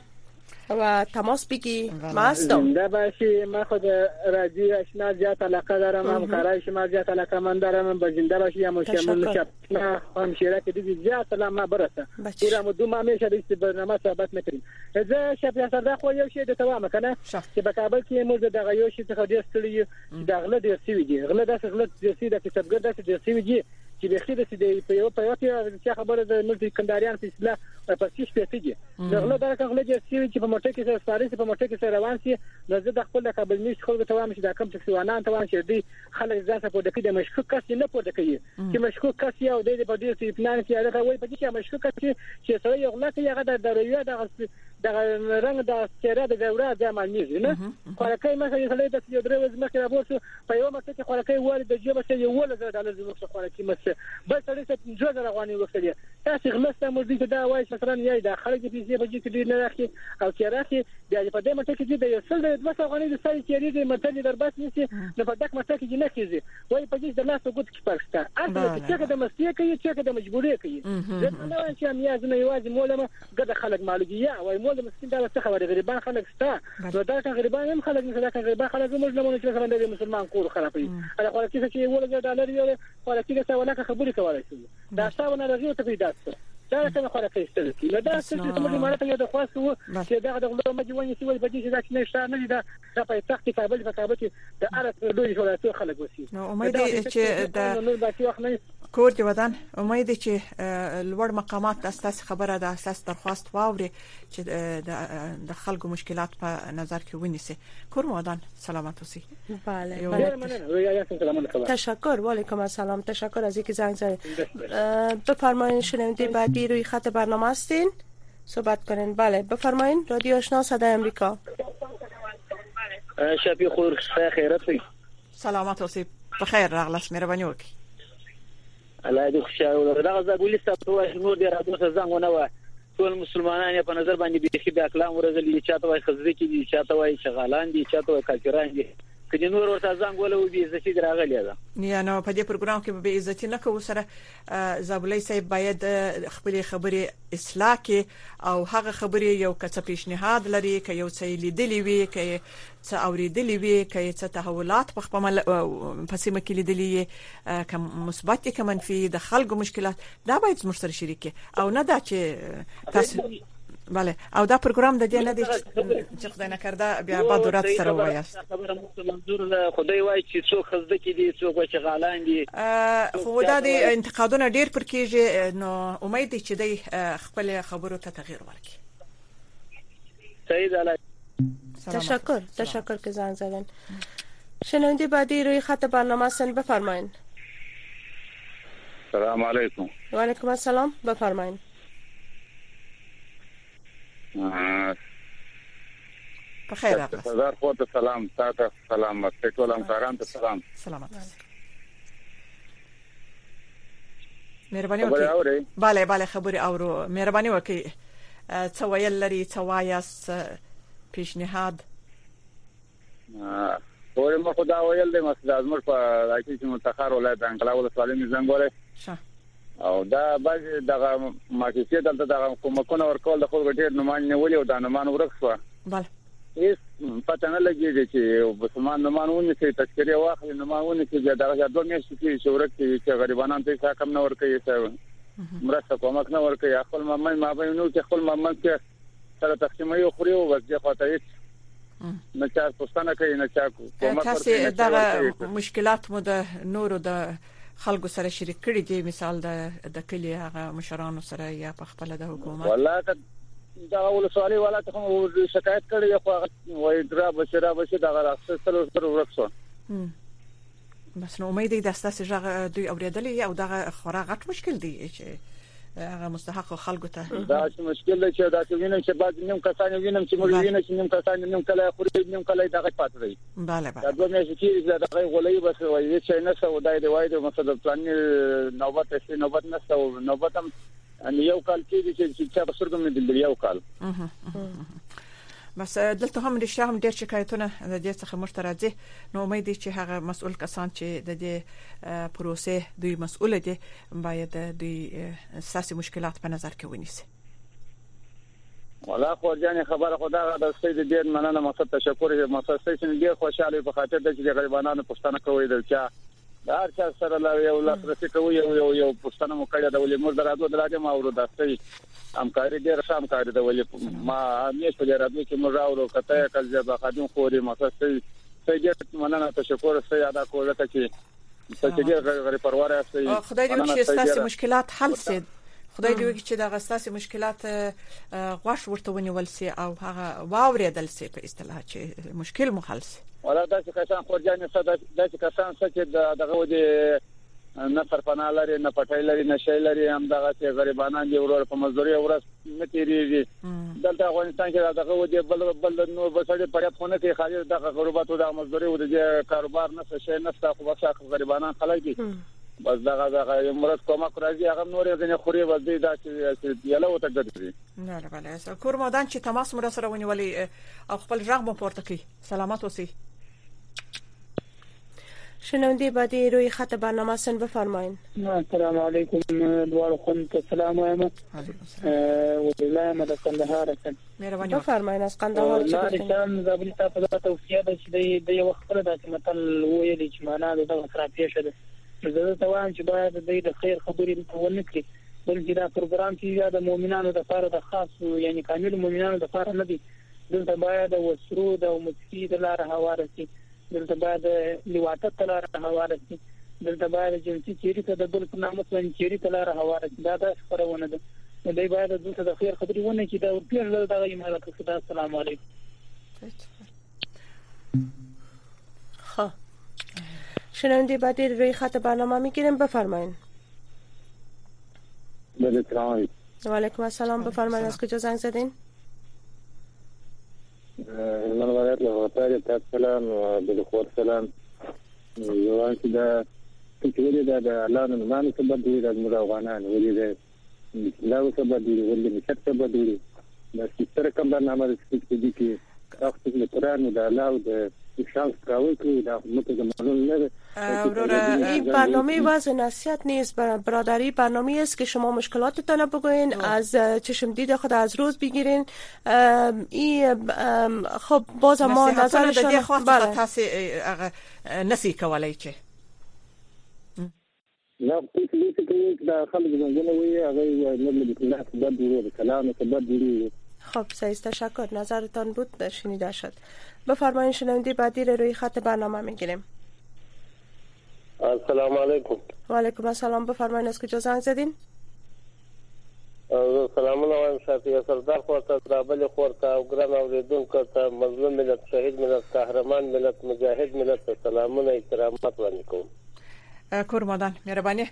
و تماس بگی ما هستم زنده باشی ما خود رادیو اشنا زیاد علاقه دارم همکارای شما زیاد علاقه من دارم با زنده باشی هم شامل شما همشیره که دیگه زیاد سلام ما برسه پورا دو ماه میشه دیگه برنامه ثابت میکنیم از شب سردا خو یو شی د توام کنه چې په کابل کې موږ د غيو شي څخه ډیر ستړي د غله د سی ویږي غله د غله د سی د کتابګر د سی ویږي چې به خېده چې په یو په یو کې خبره د ملت کنداریان په اصطلاح په پسیش پیټیږي دغه د غله د سی چې په موټر کې سره سپارښت په موټر کې سره روان شي نو زه د خپل د کابل میش خلک ته وایم چې دا کم څه وانان ته وایم چې دی خلک ځان په دغه د مشکوک کس نه پوهه کوي چې مشکوک کس یو د په دې چې پلان کې هغه وایي په دې کې مشکوک کس چې سره یو غلط یې هغه د درویه د د رنګ د چهره د جوړه د معنی نه خورکای مخه یې خلک د یو درو مخه راوځي په یو مخه کې خورکای وړي د جيبه چې یو ول زړه د زموږ خورکای مخه بس سړی څه جوړه رواني وکړي تاسو غلسته مو دې دا وایي مثلا یې د خلک په دې بجې کې نه راخي او چې راخي بیا په دې مټه کې د یو سل د دوه غونې د سړی چې لري مټلې در بس نشي نو په دغه مټه کې نه کیږي وایي په دې د لاس وګت کې پښتا اته چې د مستي کوي چې د مجبوري کوي زه نه وایم چې امیا زنه یوازې مولمه ګډه خلک مالګیا وایي مول مسکین دا څه خبره غریبان خلک ستا نو دا که غریبان هم خلک نه دا که غریبان خلک موږ نه مونږ چې خلک د مسلمان کور خرابوي هغه خلک چې ولګ ډالر یو خلک چې څه ولا خبرې کوي دا څه ونه راځي ته پیدا څه دا څنګه خلک ایستل کی نو دا څه چې موږ مارته یو د خاصو چې دا د غلو مجونی سی ول بدی چې دا نشته نه دا دا په تخت کابل په کابل کې د ارت دوی ولایتو خلک وسی نو امید چې د کور دی ودان امید چې لوړ مقامات اساس خبره د اساس درخواست واوري چې د خلکو مشکلات په نظر کې ونیسي کور ودان سلامت اوسئ بله تشکر و علیکم السلام تشکر از اینکه زنگ زدید بفرمایید شنونده بعدی روی خط برنامه هستین صحبت کنین بله بفرمایید رادیو آشنا صدای امریکا شبی خور خیرت وي سلامت اوسئ بخیر راغلاست مهرباني وکړئ الله دې خوشاله دا غزا ستاسو نور دې راځو څه څنګه و ټول مسلمانان په نظر باندې به خې د کلام ورزلې چاته وای خزري کې چاته وای شغالان دي چاته وای کافران دي کله نور ورته څنګه ولو به عزت راغلی دا نه نو په دې پروګرام کې به عزت نه کوو سره زابلې صاحب باید خپل خبرې اصلاح کې او هغه خبرې یو کڅ پیشنهاد لري ک یو څه لیدلې وي ک څه اوریدلې وي ک څه تحولات په خپل پسې مکې لیدلې کم مثبت ک منفي د خلکو مشکلات دا باید زموږ سره شریک او نه دا چې تاسو بله او دا پروګرام د دې نه دی چې خدای نه کړدا بیا با دورات سره وایاست خبره مو منظور خدای وای چې څوک خزده کې دي څوک شغالان دي خو دا د انتقادونه ډیر پر کېږي نو امید چې دی خپل خبرو ته تغییر ورکړي سعید علی تشکر تشکر که زنگ زدن شنونده بعدی روی خط برنامه هستن بفرمایید سلام علیکم و علیکم السلام بفرمایید بخیر راغلاست هزار خو ته سلام تاسو سلام ټول همکاران ته سلام سلامت مهرباني وکړئ bale bale خبري اورو مهرباني وکړئ څه ویل لري څه وایاست پیشنهاد ا اور ما خدا ویل د مسعود ازمر په راکې چې منتخب ولایت انګلا ولسوالۍ زنګوله او دا باز دغه ماکیسه دلته دغه کومکونه ورکول د خپل ډیر نمان نیولې او د نمان ورکسوه bale هیڅ پته نه لګیږي چې مسلمان نمانونه چې تذکرې واخلي نمانونه چې دغه دوه میاشتې کې شورت کې چې غریبانو ته څه کم نه ورکوي څه مرسته کومک نه ورکوي خپل مامن ما به نو چې خپل مامن کې سره تقسیمي خوري او وځي خاطر هیڅ نه چا پوښتنه کوي نه چا کومک ورکوي دغه مشکلات مو د نورو د خلکو سره شریک کړي دي مثال د د کلی هغه مشرانو سره یا په خپل د حکومت والله دا ولسوالۍ والا ته هم شکایت کړی خو وای درا بشرا بشه دا راځي سره سره ورکسو بس نو امید دې تاسو ژغه دوی اوریدلې او دا خورا غټ مشکل دی چې هغه مستحق خلکو ته دا چې مشکل دی چې دا چې وینم چې بعض نیم کسان وینم چې موږ وینم چې نیم کسان نیم کله خوري نیم کله دغه پاتې دی bale bale دا دوه میاشتې کې دغه غولې بس وایي چې نه څه ودای دی وایي د مثلا پلان نوبت شي نوبت نه څه نوبت هم ان یو کال کې چې چې په سرګم نه دی یو کال بس دلته هم رښتیا هم ډېر شکایتونه د دې څخه مشترکه نو امید دي چې هغه مسؤل کسان چې د دې پروسې دوی مسؤل دي باید دوی اساسي مشکلات په نظر کې ونیسي ولا خو ځان خبره خدا د سید ډېر مننه مقصد تشکر مقصد چې ډېر خوشاله په خاطر د غریبانو پښتنه کوي د چا د هر چا سره لا یو لاسرسي کوي یو یو یو پښتنه مو کړی د ولې مر درادو دراجه ما ورو داستي همکاري ډېر شام کاری د ولې ما همیشه په درادو کې مو راوړو کته کله به خادم خوري مقصد سید مننه تشکر سید ادا کوله چې چې ډېر غریب پروار یاستئ خدای دې وکړي چې تاسو مشکلات حل شي خدای دې وکړي چې دا غستاسي مشکلات غواش ورته ونیول سي او هغه واورېدل سي په اصطلاح چې مشکل مو حل سي ولا دا چې کسان خورجانې صدا دا چې کسان چې دغه ودی نه سرپناه لري نه پټای لري نه شي لري هم دغه چې غریبانان دي ورور په مزدوري ورس نه تیریږي دلته افغانستان کې دغه ودی بل بل نو بسړي پرې خونه کې خالي دغه غربت او د مزدوري او د کاروبار نه څه شي نه ستاسو بخښه غریبانان خلک دي بس دغه دغه مراد کومه راځي هغه نور یې نه خوري وځي دا چې یاله وته ګرځي نه نه بله سر کور مودان چې تماس مر سره ونیولې او خپل رغم پورته کوي سلامات اوسئ شنونده بعدی روی خط برنامه سن بفرمایید. السلام علیکم دوار خونت سلام و احمد و بالله مد قندهار هستم. بفرمایید از قندهار چه گفتین؟ نارشان زبری تا فضا توصیه ده چې د یو وخت له داسې متل ویلي چې معنا دغه سره پیښه ده. زه ته وایم چې باید د خیر خبرې ونه کړي بلکې دا پروګرام چې د مؤمنانو لپاره د خاص یعنی کامل مؤمنانو لپاره نه دی. دلته باید وسرو د موسیقي د لار هواره شي. دلته باید لیواطت تلاره هواره شي دلته باید جنسي چیرې ته د بل په نامه باندې چیرې تلاره هواره شي دا د خبرونه ده نو دی باید دلته د خیر خبرې ونه کړي دا ورپیر دغه ایماله کوي السلام علیکم خب شنونده بعدی روی خط برنامه میگیریم بفرمایید. بله سلام و علیکم السلام بفرمایید از کجا زنگ زدین؟ من ولایت له وطن ته سلام او د خور سلام یو چې دا چې ولې دا د الله نن باندې سبب دی د مراغانان ولې دا لا سبب دی ولې مشت سبب دی دا چې تر کوم برنامه د سپیک دي کې تاسو د قرآن د الله او د شانس کاوه که دا متضمن نه این برنامه وضع نصیحت نیست برادری برنامه است که شما مشکلاتتان بگوین از چشم دید خود از روز بگیرین این خب باز ما نظرشان بله تاسو نسی کولای چه لا قلت لي كيف دا خلق زنجنا ويا غير نبلغ بالله تبدل الكلام تبدل خب سعید تشکر نظرتان بود شنیده شد بفرمایید شنونده بعدی روی خط برنامه میگیریم. السلام علیکم و علیکم السلام بفرمایید از کجا زنگ زدین؟ سلام علیکم شفیع سردار خورتا درابل خورتا او ګران اوریدونکو ته مظلوم ملت شهید ملت قهرمان ملت مجاهد ملت سلامونه احترامات وړاندې کوم. کور مدان مهرباني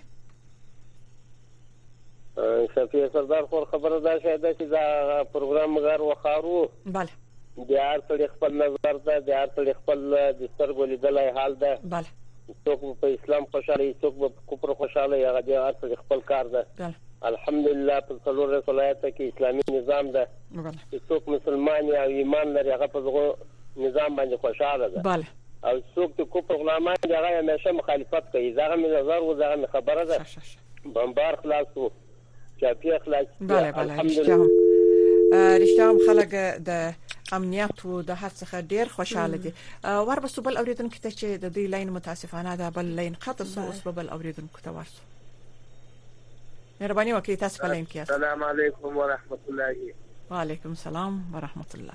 شفیع سردار خور خبره ده شاید چې دا پروګرام غیر وخارو bale د هر څه خپل نظر ده د هر څه خپل د سترګو لیدلای حال ده bale څوک په اسلام خوشاله څوک په کفر خوشاله هغه د هر څه خپل کار ده الحمدلله په څلور ولایت کې اسلامي نظام ده چې څوک مسلمان یا ایمان لري هغه په دغه نظام باندې خوشاله ده bale او څوک د کفر غلامان هغه همیشه مخالفت کوي دا هم نظر و دا هم خبره ده بمبار خلاصو چاپی اخلاص bale bale رښتیا هم خلک د امنیت او د هر څه ډیر خوشاله دي ور بسو بل اوریدونکو ته چې د دې لاین متاسفانه ده بل لاین خط اوس بل اوریدونکو ته ورسو مهرباني وکړئ تاسو په لاین کې السلام علیکم ورحمت الله وعلیکم السلام ورحمت الله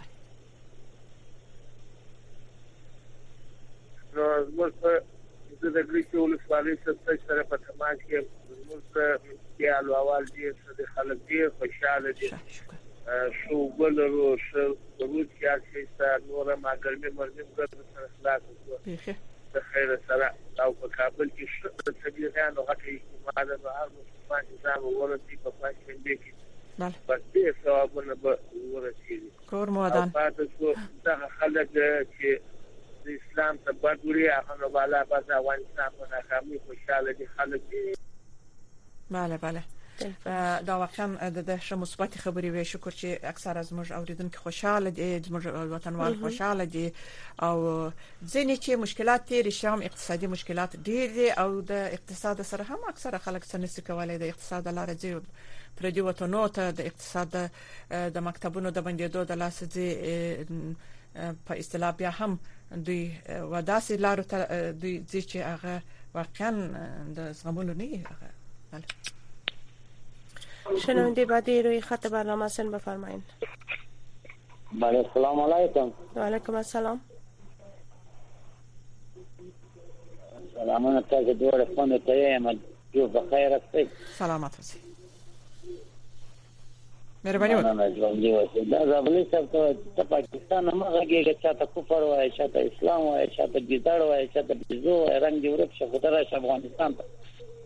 نو زموږ د دې کې ولسوالۍ سره په تماس کې زموږ کیالو اول دي چې خلک ډیر خوشاله دي شو بلرو شو روز کې چې نور ما ګرمي مرګ سره خلاص شو د خیر سره او په کابل کې شته تبلیغیان او حقي ماده د هر مسلمان نظام ورته په پاکستان کې بله بس دې ثوابونه به ورسیږي کور مودان تاسو څنګه خلک چې د اسلام ته بدوري هغه بالا په افغانستان په ناکامي خوشاله دي خلک. بله بله دا واقعا د ښه مثبت خبرې وي. شکر چې اکثر از موږ اوریدونکو خوشاله دي، موږ وطنوال خوشاله دي او ځینې چې مشکلات تیر شام اقتصادي مشکلات ډیر دي او د اقتصاد سره هم اکثر خلک څه نشي کولای د اقتصاد لاره ځي پردي وطنو ته د اقتصاد د مکتبونو د بندېدو د لاسه ځي په اصطلاح بیا هم دوی وداسې لارو ته دوی ځي چې هغه واقعا د زغملو نه هغه. بله شنونده بعدی روی خط برنامه سن بفرمایید. بله السلام علیکم. و علیکم السلام. سلامونه تاسو دوه خپل ته یم جو بخیر هستئ. سلامت اوسئ. مهرباني وکړئ. نه ژوند دی اوسئ. دا زابلی صاحب ته پاکستان هم هغه چاته کفر وای، چاته اسلام وای، چاته ګیدړ وای، چاته بيزو وای، رنگ دی ورک شو خدای شاه افغانستان ته.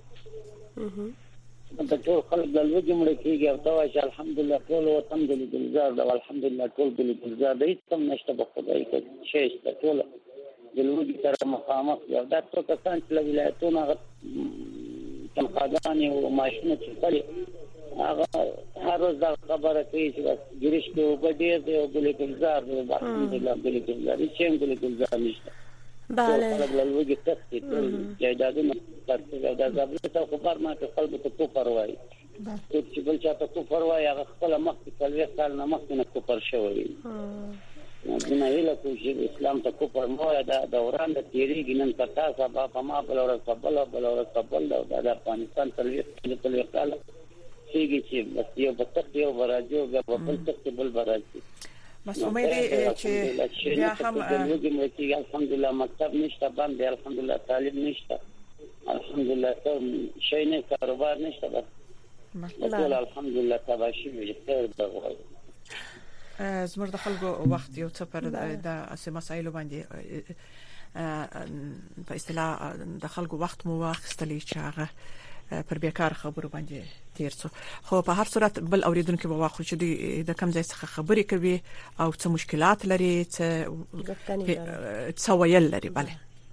د ټول خلک د لوګي مړ کېږي او ته چې الحمدلله ټول وطن د ګلزار دا الحمدلله ټول د ګلزار د هیڅ کم نشته په خدای کې شي ست ټول د لوګي سره مخامخ یو دا څو کسان چې ولایتونه هغه تنقادان او ماشینه چې کړي هغه هر ورځ دا خبره کوي چې بس ګریش کې وبډې دی او د ګلزار د الحمدلله د ګلزار چې هم د ګلزار نشته. بله خلک له لوګي تختی ټول جایدادونه ترڅو دا زابل ته خبر ما ته خلک ته کفر وای چې بل چاته کفر وای هغه خپل مخ کې کلوي کال نه مخ نه کفر شوی. نه ویل کو چې اسلام ته کفر مو دا دوران د تیریږي نن کتا سبا په ما بل اور قبل بل اور قبل دا د افغانستان تلوي کلوي کال شيږي چې بس یو بتخ یو براجو په بل تخ بل براجو بس امید چې بیا هم الحمدلله مکتب نشته باندې الحمدلله تعلیم نشته الحمدلله شي نه کاروبار نشته بس ټول الحمدلله تباشیر وي خیر دغه زموږ د خلکو وخت یو څه پر د اسې مسایلو باندې په اصطلاح د خلکو وخت مو واخستلی چې هغه پر بیکار خبرو باندې تیر څو خو په هر صورت بل اوریدونکو به واخلو چې د کم ځای څخه خبرې کوي او څه مشکلات لري څه څه ویل لري. بله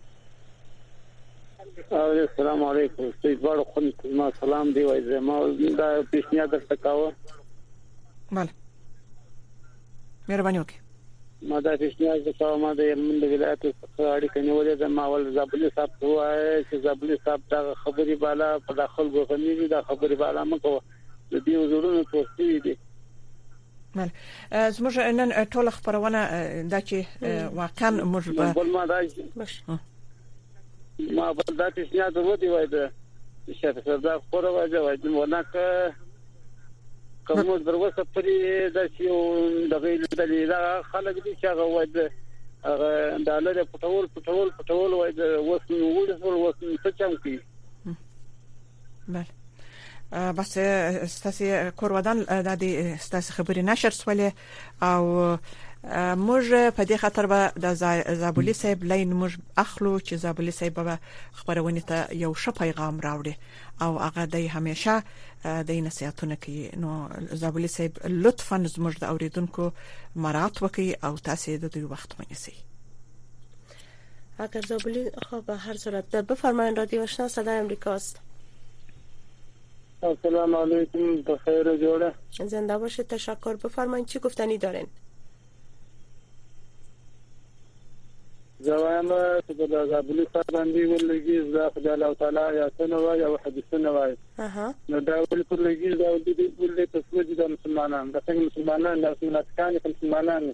السلام علیکم. استیبار خو ما سلام دی وای زما دا پیشنهاد درته کاوه. بله مهرباني وکړئ. ما دا پیشنهاد وکړم ما د یمن د ولایت څخه اړیکه نیولې ده. ما ول زابلی صاحب وای چې زابلی صاحب دا خبري بالا په داخل غوښنی دا خبري بالا مکو د دې وزورونو توصیه دي. بله زموږ نن ټول خبرونه دا چې واقعا موږ به ما دا ما بل دا پیشنهاد ودی وای د شیخ سردار خور وای دا وای وناکه کوم دروازه پرې د یو دغه دلیل خلک دي چې هغه وای د هغه ډالر پټول پټول پټول وای د وسن ولول وسن څه چم کی. بله بس ستاسو کورودان د دې ستاسو خبرې نشر سولې او موږ په دې خاطر به د زابلی صاحب لین موږ اخلو چې زابلی صاحب به خبرونه ته یو ښه پیغام راوړي او هغه د همیشه د نصیحتونه کوي. نو زابلی صاحب لطفا زموږ د اوریدونکو مراعات وکړي او تاسو د دوی وخت ونیسئ. اگر زابلی خو به هر صورت بفرمایید رادیو آشنا صدای امریکاست. السلام علیکم بخیر جوړه زنده باشید. تشکر. بفرمایید چی گفتنی دارین؟ زوایم چې د زابلی صاحب باندې ولګي زه خدای الله تعالی یا څنګه وای او حدیثونه وای اها نو دا ول پر لګي دا ول د تسوید د مسلمانانو د څنګه مسلمانانو د مسلمانانو مسلمانانو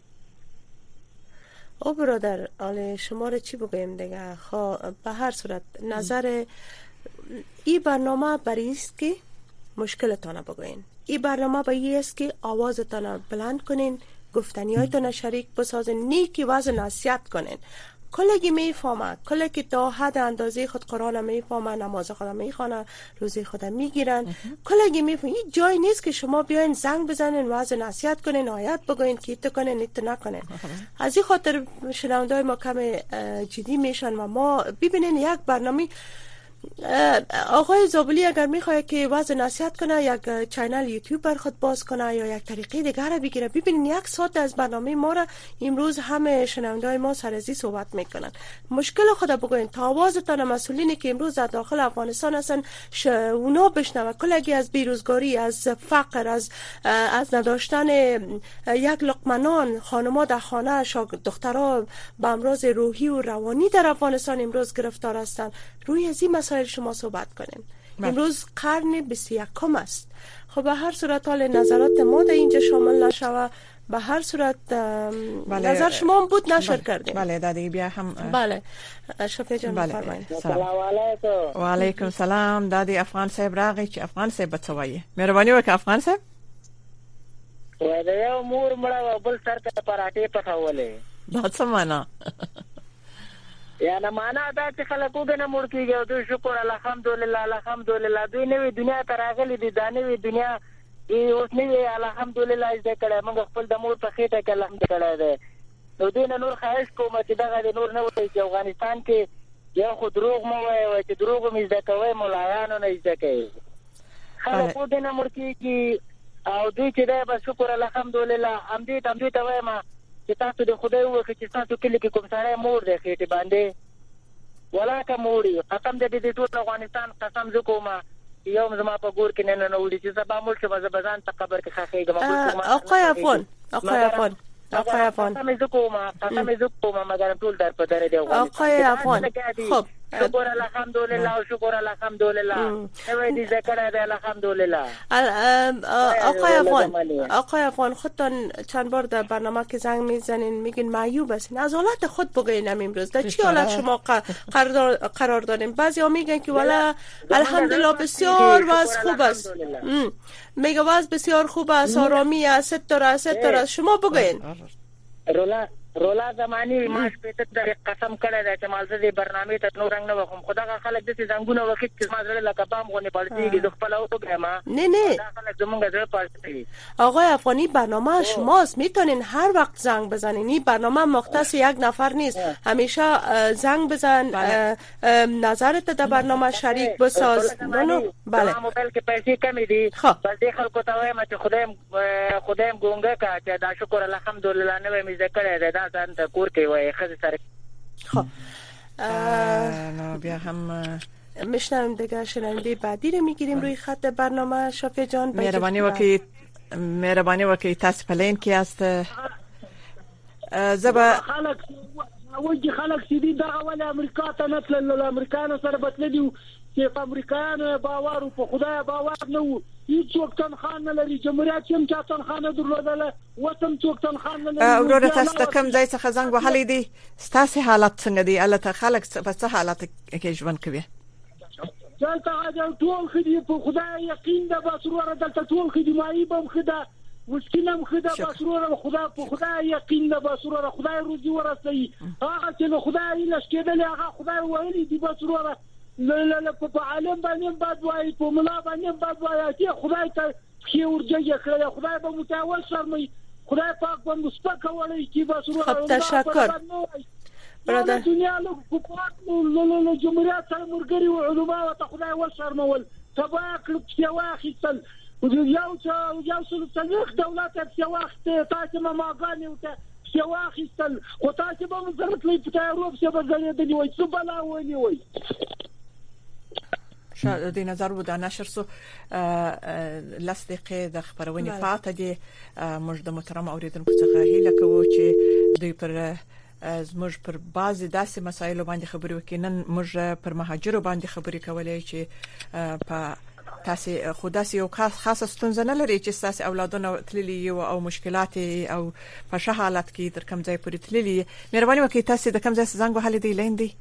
او برادر آله شما رو چی بگویم دیگه؟ خب به هر صورت نظر این برنامه برای است که مشکلتان بگوین. این برنامه برای است که آوازتان بلند کنین، گفتنیایتان شریک بسازین، نیکی وضع نصیحت کنین. کلگی میفهمه، کلگی تا حد اندازه خود قرآن میفهمه، نماز خود میخوانه، روزی خود میگیرن، کلگی میفهمه. این جای نیست که شما بیاین زنگ بزنین، واعظ نصیحت کنین، آیت بگوین که ایت کنین ایت نکنین. از این خاطر شنوندای ما کم جدی میشن و ما ببینین یک برنامه آقای زابلی اگر میخواد که واعظ نصیحت کنه، یک چینل یوتیوب بر خود باز کنه یا یک طریقه دیگر را بگیره، ببینین یک ساعت از برنامه ما را امروز همه شنوندای ما سر از این صحبت میکنن. مشکل خود بگوین تا آوازتان مسئولینی که امروز در داخل افغانستان هستن ش... اونا بشنوه، کلگی از بیروزگاری، از فقر، از از نداشتن یک لقمه نان، خانم‌ها در خانه، دخترها به امراض روحی و روانی در افغانستان امروز گرفتار هستند. روی از این مسائل شما صحبت کنیم. امروز قرن بیست و یکم است. خب به هر صورت حال نظرات ما در اینجا شامل نشوه، به هر صورت بله. نظر شما هم بود نشر بله. کردیم. بله دادی بیا هم بله شفیع جان بله. بفرمایید. سلام علیکم. و علیکم سلام. دادی افغان صاحب راغی چې افغان صاحب بتوي مهرباني وکړه افغان صاحب. و دا یو مور مړه بل سر ته پراټې پخولې. دا څه معنا؟ یا نه معنا دا چې خلک وګنه مړ کیږي او دوی شکر الحمدلله الحمدلله دوی نوې دنیا ته راغلي دي، دا نوې دنیا اوس نوې الحمدلله زده کړه. موږ خپل د مور په خېټه کې الحمدلله ده. نو دوی نه نور خواهش کوم چې دغه د نور نه وایي چې افغانستان کې یو خو دروغ مو وایي چې دروغ مې زده کوي، ملایانو نه زده کوي. خلک وګنه مړ کیږي او دوی چې ده بس شکر الحمدلله. همدې ته همدې ته وایم چې تاسو د خدای وکړي چې تاسو کلی کې کوم سړی مور دی خېټې باندې ولاکه موري قسم دې دې ټول افغانستان قسم زه کوم یوم زما په ګور کې نه نه وړي چې سبا مول شم زه بزان ته قبر کې خاخېږم. آقای افغان آقای افغان آقای افغان قسم زه کوم قسم زه کوم مگر ټول در په در دی آقای افغان. خب شکر الحمدلله و شکر الحمدلله نوې دې ذکر دی الحمدلله. آقای افغان آقای افغان خودتان چند بار در برنامه که زنگ میزنین میگین معیوب هستین، از حالت خود بگین. امروز در چی حالت شما قرار قرار دارین؟ بعضی ها میگن که والا الحمدلله بسیار وضع خوب است، میگه وضع بسیار خوب است، آرامی است، ستاره است، ستاره است. شما بگین. رولا رولا زمانی ماش په ته قسم کړی دی چې مالزه دې برنامه ته نور رنګ نه وخم. خدای خلک دې زنګونه وخت چې ما زړه لکه بام غونې پړتيږي د خپل او ګما نه نه خلک زمونږ زړه پړتي. آقای افغانی برنامه شماست، میتونین هر وقت زنگ بزنین. این برنامه مختص یک نفر نیست، همیشه زنگ بزن، نظرت در برنامه شریک بساز. نه بله موبایل کې پیسې کمی دي بس دې خلکو ته وایم چې خدایم خدایم ګونګه کا چې دا شکر الحمدلله نوې مې ذکر دی دا ځان ته کور کې وای خزه سره. خب نو بیا هم میشنم دیگه شنونده بعدی رو میگیریم روی خط برنامه. شفیع جان مهربانی وکړئ مهربانی وکړئ تاسو په لین کې است. زبا خلک وږي خلک سیدي دغه ول امریکا ته نتل امریکانو سره بتلدي چې په امریکایانو باور په خدای باور نه وو. هیڅوک تنخان نه لري، جمهوریت هم چا تنخان نه درلودله، وطن څوک تنخان نه لري. ورور تاسو ته کوم ځای څخه زنګ وهلی دی؟ ستاسو حالت څنګه دی؟ البته خلک په څه حالت کې ژوند کوي؟ دلته هغه ټول خدي په خدای یقین ده بس ورور دلته ټول خدي مایي بم خدا مشکلم خدا بس ورور خدا په خدای یقین ده بس ورور خدای روزي ورسي. هغه چې خدای لشکېدل هغه خدای وایي دی بس ورور لا لا لا په عالم باندې باد وای په ملا باندې باد وای چې خدای ته خي ورجه کړی، خدای به متعال شرمي، خدای پاک به مستقه وړي چې بس ورو. تشکر برادر. دنیا له حکومت له له جمهوریت سره مرګري او علماء او خدای و شرمول تباک چې واخیستل یو چې یو څلوخ دولت چې واخت تاسو ما ماګانی او چې واخیستل او تاسو به مزرت لې په اروپا چې بدلې دی وای څه بلا ونی وای. شاید د نظر و د نشر سو لس دقیقې د خبرونې پاته دي. موږ د محترم اوریدونکو څخه هیله کوو چې دوی پر زموږ پر بعضی داسې مسایلو باندې خبرې وکړي. نن موږ پر مهاجرو باندې خبرې کولې چې په تاسو خوداسي یو خاصه ستونزه نه لري چې تاسو اولادونه تللي او مشکلات او په شه حالت کې تر کوم ځای پورې تللي. مهرباني وکړئ تاسو د کوم ځای زنګ وهلی دی لیندي؟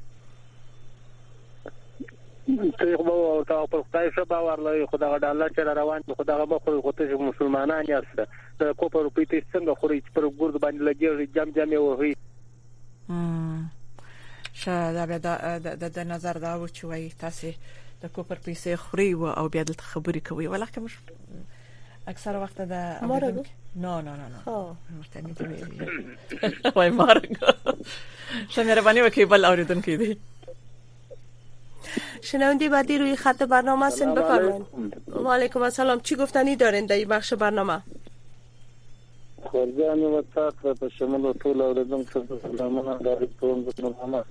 ته خو تا په خدای څخه باور لري، خدای د الله تعالی روان دي، خدای به خو خو ته مسلمانان یاست د کو په روپې څنګه خوري پر ګورد باندې لګي جام جام وهي. شا دا د نظر دا و چې وای تاسو د کوپر پیسې خوري او بیا د خبرې کوي ولکه مش اکثر وخت د مارګو نه نه نه نه ورته نه دی وای مارګو شنه مهرباني وکړئ بل اوریدونکو دی شنونده بعدی روی خط برنامه هستین بفرمایید. و علیکم السلام. چی گفتنی دارین در این بخش برنامه؟ خورجان و تاق په شمول ټول اوریدونکو ته سلامونه درکوم د برنامه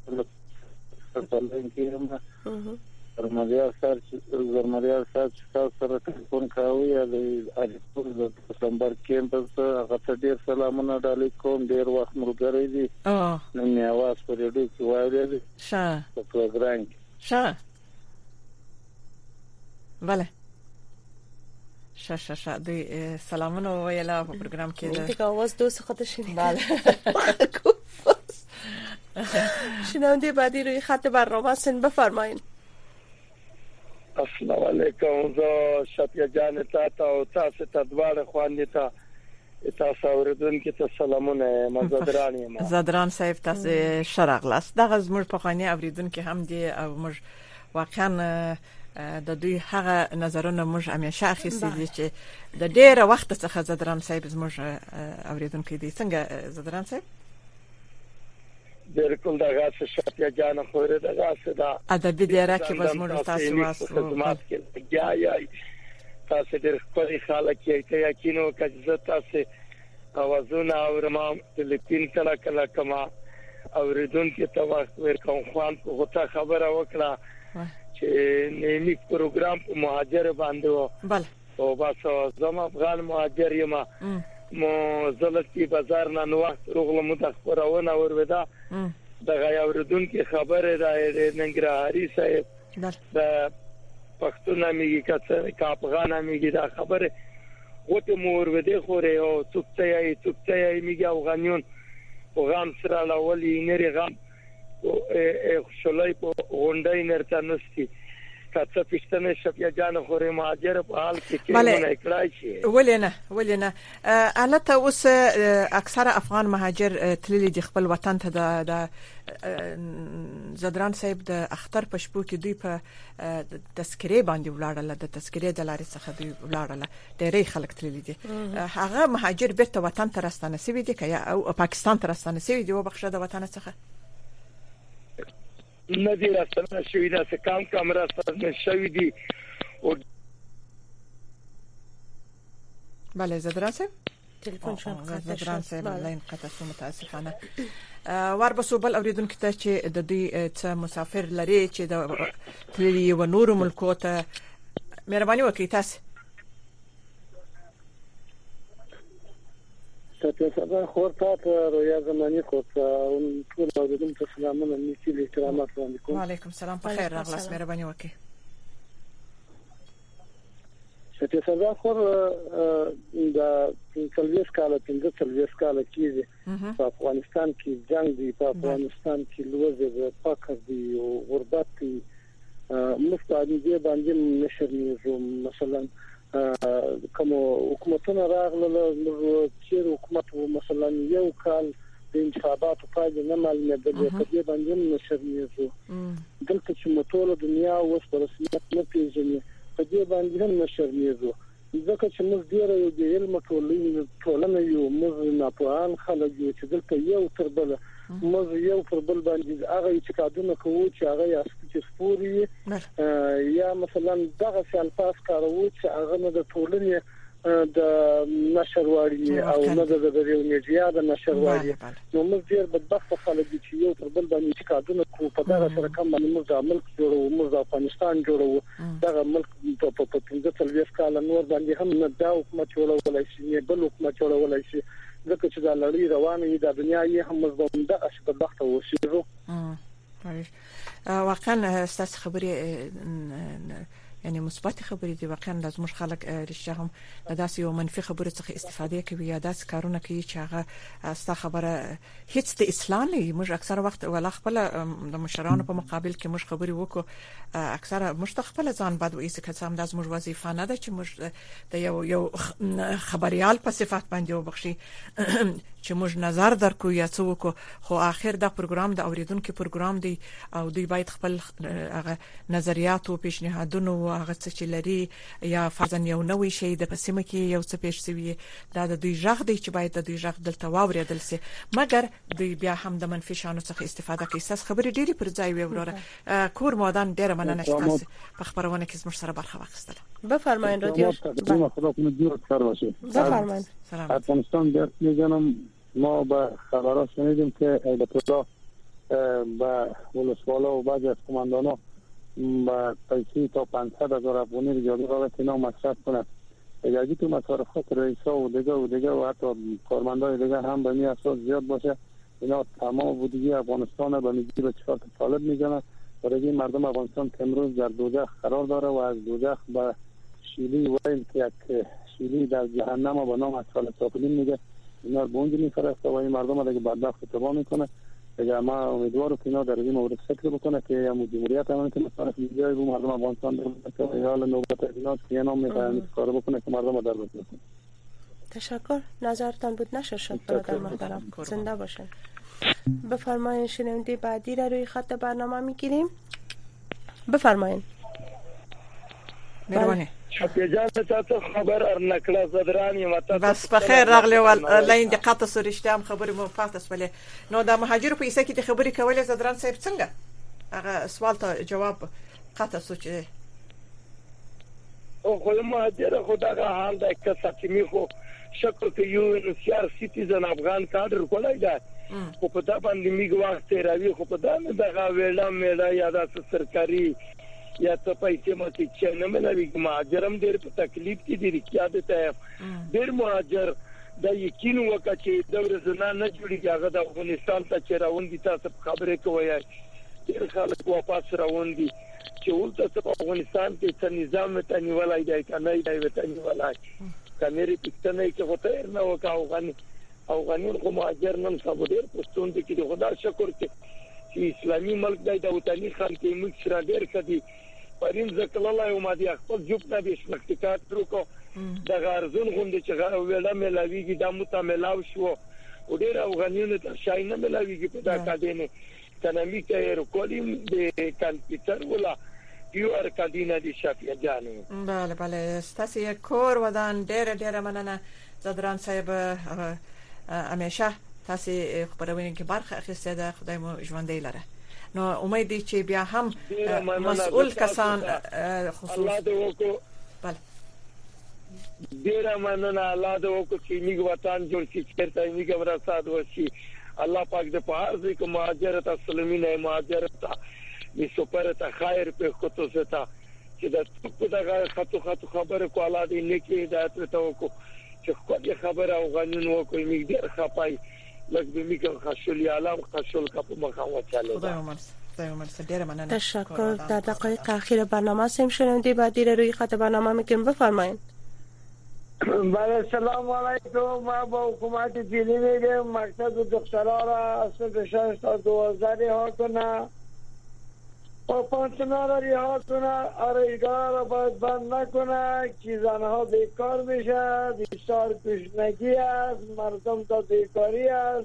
سره کېم. زرمریار سر زرمریار سر چې سره ټلیفون کاوه یا د اړیکو د دسمبر کیمپس هغه ته ډیر سلامونه علیکم. ډیر وخت مرګري دي. اه نن یې आवाज په ریډیو کې وایي. ښه په پروګرام کې ښه bale ښه ښه ښه د سلامونه ویلا په پروګرام کې د تکاوز دوست خاطر شنید. bale شنونده بعدی روی خط برنامه هستین بفرمایید. السلام علیکم. زه شفیع جان تا او تاسو ته دواړه خواندې ته تاسو اوریدونکو ته سلامونه. مزدران یم. زدران صاحب تاسو شرغلاس دغه زموږ په خاني اوریدونکو هم دي او موږ واقعا د دوی هغه نظرونه موږ همیشه اخیستي دي چې د ډیره وخت څخه زدران صاحب زموږ اوریدونکو دي. څنګه زدران صاحب؟ بالکل دغه څه شفیع جان خوره دغه څه دا ادبي دیره کې مزمور تاسو واسو خدمات کې یا یا تاسو ډېر خپل خلک یې ته یقینو کجزه تاسو اوازونه اورم فلیپین کلا کلا کما اوریدونکو ته وخت ورکوم. خوان په هوته خبره وکړه چې نیمه پروګرام په مهاجر باندې و. بله او باسو زم افغان مهاجر یم. مو زلتی بازار نه نو وخت رغلم د خبرونه ورودا دغه اوریدونکو خبره د ننګرهاري صاحب د پښتون میږي کڅه کا افغان میږي دا خبره وته مور ودی خوره او څوکتای څوکتای میږي افغانیون افغان سره لاولي نری غم او شولای په غونډای نرته نستی کڅه پښتنه شفیع جان خوره مهاجر په حال کې کېونه کړای شي. ولینه ولینه البته اوس اکثر افغان مهاجر تللی د خپل وطن ته د زدران صاحب د اختر په شپو کې دوی په تذکره باندې ولاړل. د تذکره د لارې څخه دوی ولاړل. ډېری خلک تللی دي. هغه مهاجر بیرته وطن ته راستانه سوي دي که او پاکستان ته راستانه سوي دي و بخښه د وطن څخه ندی راستانه شوی دا څه کم کم راستانه شوی دي. او بله زدران صاحب تلفن شو زدران صاحب لاین قطع شو متاسفانه. ور بسو بل اوریدونکو ته چې د دوی څه مسافر لري چې د تللی و نور ملکو ته مهرباني وکړئ تاسو تاسو څنګه خورته رویا زماني کوته او ټول اوریدونکو ته سلامونه نیکی احترامات وړاندې کوم. وعلیکم السلام. په خیر راغلاست. مهرباني وکړئ. چې څنګه خور د څلويس کال پنځه څلويس کال کېږي په افغانستان کې جنگ دی. په افغانستان کې لوزه فقر دی او غربت دی. مستعدی باندې نشرنیزو مثلا کوم حکومتونه راغله چې حکومت مثلا یو کال د انتخاباتو پایله نه معلومه ده په دې باندې نشرنیزو. دلته چې مټوله دنیا اوس په رسمیت نه پیژني په دې باندې هم نشرنیزو. ځکه چې موږ ډیر یو د علم ټولنې ټولنه یو موږ نه په ان خلک یو چې دلته یو تر بل موږ یو پر بل باندې هغه چې کادونه کوو چې هغه یا سپوري یا مثلا دغه الفاظ کارو چې هغه نه د ټولنې د نشرواري او نه د یو میډیا د نشرواري. نو موږ ډیر بدبخت خلک چې یو پر بل باندې چې کادونه کوو په دغه سره کوم باندې موږ د ملک جوړو موږ افغانستان جوړو. دغه ملک په پنځه څلويس کال نور باندې هم نه دا حکومت جوړولای شي نه بل حکومت جوړولای شي. ځکه چې دا لړۍ روانه وي د دنیا یې هم مزبوم ده چې په وخت وشيرو. واقعا ستاسو خبرې یعنی مثبت خبرې دي. واقعا لازم خلک رښتیا هم داسې یو منفي خبره څخه استفاده کوي یا داسې کارونه کوي چې هغه ستاسو خبره هیڅ د اسلام نه. موږ اکثر وخت ولا خپل د مشرانو په مقابل کې موږ خبرې وکړو اکثر مستقبل ځان بد وایي چې سم داس موږ وظیفه نه ده چې موږ د یو یو خبريال په صفات باندې وبخشي چې موږ نظر درکو یا څه وکړو خو اخر دا پروګرام د اوریدونکو پروګرام دی او دوی باید خپل هغه نظریات او پیشنهادونه او هغه څه چې لري یا فرضاً یو نوې شی د پسمه کې یو څه پیښ شوی دا د دوی ژغ دی چې باید د دوی ژغ دلته واوریدل شي مګر دوی بیا هم د منفي شانو څخه استفاده کوي. تاسو خبرې ډېری پر ځای وي وروره کور مودان ډېر مننه تاسو په خبرونه کې زموږ سره برخه واخیستله. بفرمایئ رادیو خدا کنه دور سر باشه. بفرمایئ. افغانستان درس میزنم. ما به خبرها شنیدیم که ایالت‌ها با ولسوالا و بعضی از کماندانا با پیسی تا پانصد هزار افغانی ریاضی را اینا مصرف کنند. اجازه تو مصارفات رئیسا و دیگه و دیگه و حتی کارمندای دیگه هم به می اساس زیاد باشه. اینا تمام بودجه افغانستان به میگی به چهار طالب میزنند. برای مردم افغانستان که امروز در دوزخ قرار داره و از دوزخ به شیلی ویل که یک شیلی در جهنم و به نام اطفال ساکلین میگه اینا رو به اونجا میفرسته و این مردم رو دیگه بدبخت تباه میکنه. دیگه ما امیدوارم که اینا در این مورد فکر بکنه که یا جمهوریت هم که مصارف جای رو مردم افغانستان در حال نوبت اینا که اینا میخواد کار بکنه که مردم رو در بر بکنه. تشکر. نظرتان بود نشر شد برادر محترم. زنده باشین. بفرمایید شنونده بعدی را روی خط برنامه میگیریم. بفرمایید. مهربانی. شپیجان تاسو خبر ارنکړه زدرانی ماته بس په خیر راغلی ول لاین د قطه سرشته هم خبرې مو پاتې سولې نو د مهاجر په ایسه کې د خبرې کولې زدران صاحب څنګه هغه سوال ته جواب قطه سوچ او خو مهاجر خدای حال د کساتمی خو شکر ته یو انسیار سیټیزن افغان کادر کولای دا خو په دا باندې میګ وخت راوي خو په دا نه دغه ویلا میلا یا د سرکاري یا ته پیسې مته چې نه ملوي مهاجرم ډېر په تکلیف کې دي کیا دته ډېر مهاجر د یقین وکړي چې د ورځنا نه جوړي هغه د افغانستان ته چې راوون دي تاسو خبرې کوی ډېر خلک واپس راوون دي چې ولته په افغانستان کې څه نظام ته نیولای دی کنه دی وته نیولای کمرې پښتنه کې هوته نه وکاو افغان افغانون کوم مهاجر نن سبا ډېر پښتون دي چې خدا شکر چې اسلامي ملک دی د وطني خلک موږ سره ډېر کدي پرین ځکلله یو مادي خپل جوب نه دي شمکتات ترکو د غارزون غونډه چې ویلا ملاویږي د متملاو شو او ډېر افغانانو ته شای نه ملاویږي په دا کډینه کنامي کې رکولیم د کمپیوټر ولا یو ار کډینه دي شافیا جانو بله بله ستاسو یو کور ودان ډېر ډېر مننه زدران صاحب همیشه تاسو خبرونه کې برخه اخیسته ده خدای مو ژوندۍ لره نو امید دي چې بیا هم مسؤل کسان خصوص الله دې وکړو بله ډیر مننه الله دې وکړو چې موږ وطن جوړ شي چې تر موږ ورساد وشي الله پاک دې په هر ځای کې مهاجرت اسلامینه مهاجرت می سپر ته خیر په کوتو ستا چې د ټکو دغه خطو خطو خبره کو الله دې نیکی هدایت ته وکړو چې خو خبره افغانانو وکړي موږ ډیر خپای لکه به میگم خشولی عالم خشول کپ مخاوت چاله خدای عمر خدای عمر ډیر مننه تشکر. در دقایق اخیر برنامه سیم شنونده بعدی رو روی خط برنامه میگیم. بفرمایید. بله سلام علیکم. ما با حکومت دیلی میگم مقصد دخترها را از شش تا دوازده رها کنه و پانسنا را رها کنه آرایشگاه را باید بند نکنه که زنها بیکار میشه بسیار گشنگی است مردم تا بیکاری است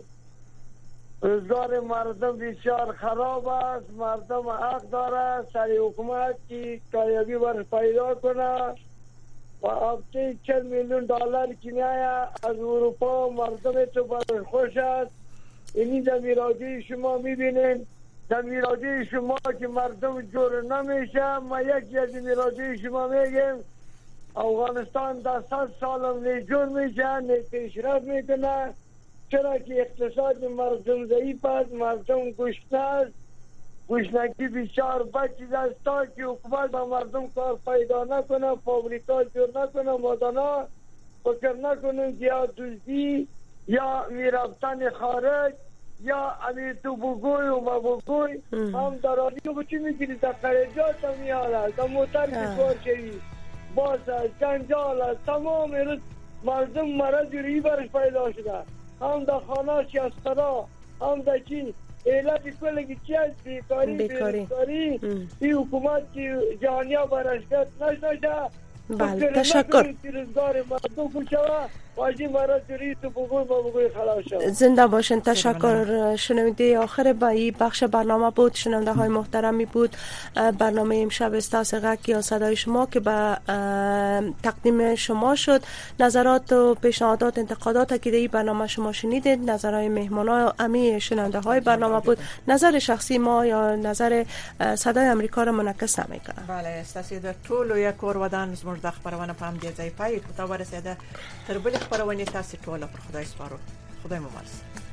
روزگار مردم بسیار خراب است مردم حق داره سر حکومت که کاریابی بر پیدا کنه و هفته چل میلیون دلار که میآید از اروپا مردم تو بر خوش است اینی در میراجی شما میبینین در میراجی شما که مردم جور نمیشه ما یکی از میراجی شما میگیم افغانستان در صد سال نیجور میشه نیپیشرفت میکنه چرا که اقتصاد مردم ضعیف است مردم گشنه است گشنگی بسیار بد چیز است تا که حکومت با مردم کار پیدا نکنه فابریکا جور نکنه مادانا فکر نکنن که یا دزدی یا میرفتن خارج یا امی تو بگوی و ما بگوی هم در رادیو بچی میگیری در خریجات هم میاد است در موتر بسوار شوی باز است جنجال است تمام روز مردم مرض ری برش پیدا شده هم در خانه شسترا هم در چی علت کلگی چی است بیکاری بیکاری این حکومت که جهانیا برشکت نشده بله تشکر. واجی مرا جوری تو بگوی ما بگوی خلاص شد. زنده باشین. تشکر. شنونده آخر با این بخش برنامه بود. شنونده های محترمی بود برنامه امشب استاسقه یا صدای شما که به تقدیم شما شد. نظرات و پیشنهادات انتقادات که در این برنامه شما شنیدید نظرهای مهمانا امی شنونده های برنامه بود. نظر شخصی ما یا نظر صدای امریکا را منعکس نمیکنه. بله استاسید ټول یک اور ودان زموږ د خبرونه په هم دي ځای پای ته ورسېده. تر بل خبرونه تاسو ټول پر خدای سپارو. خدای مو مالس.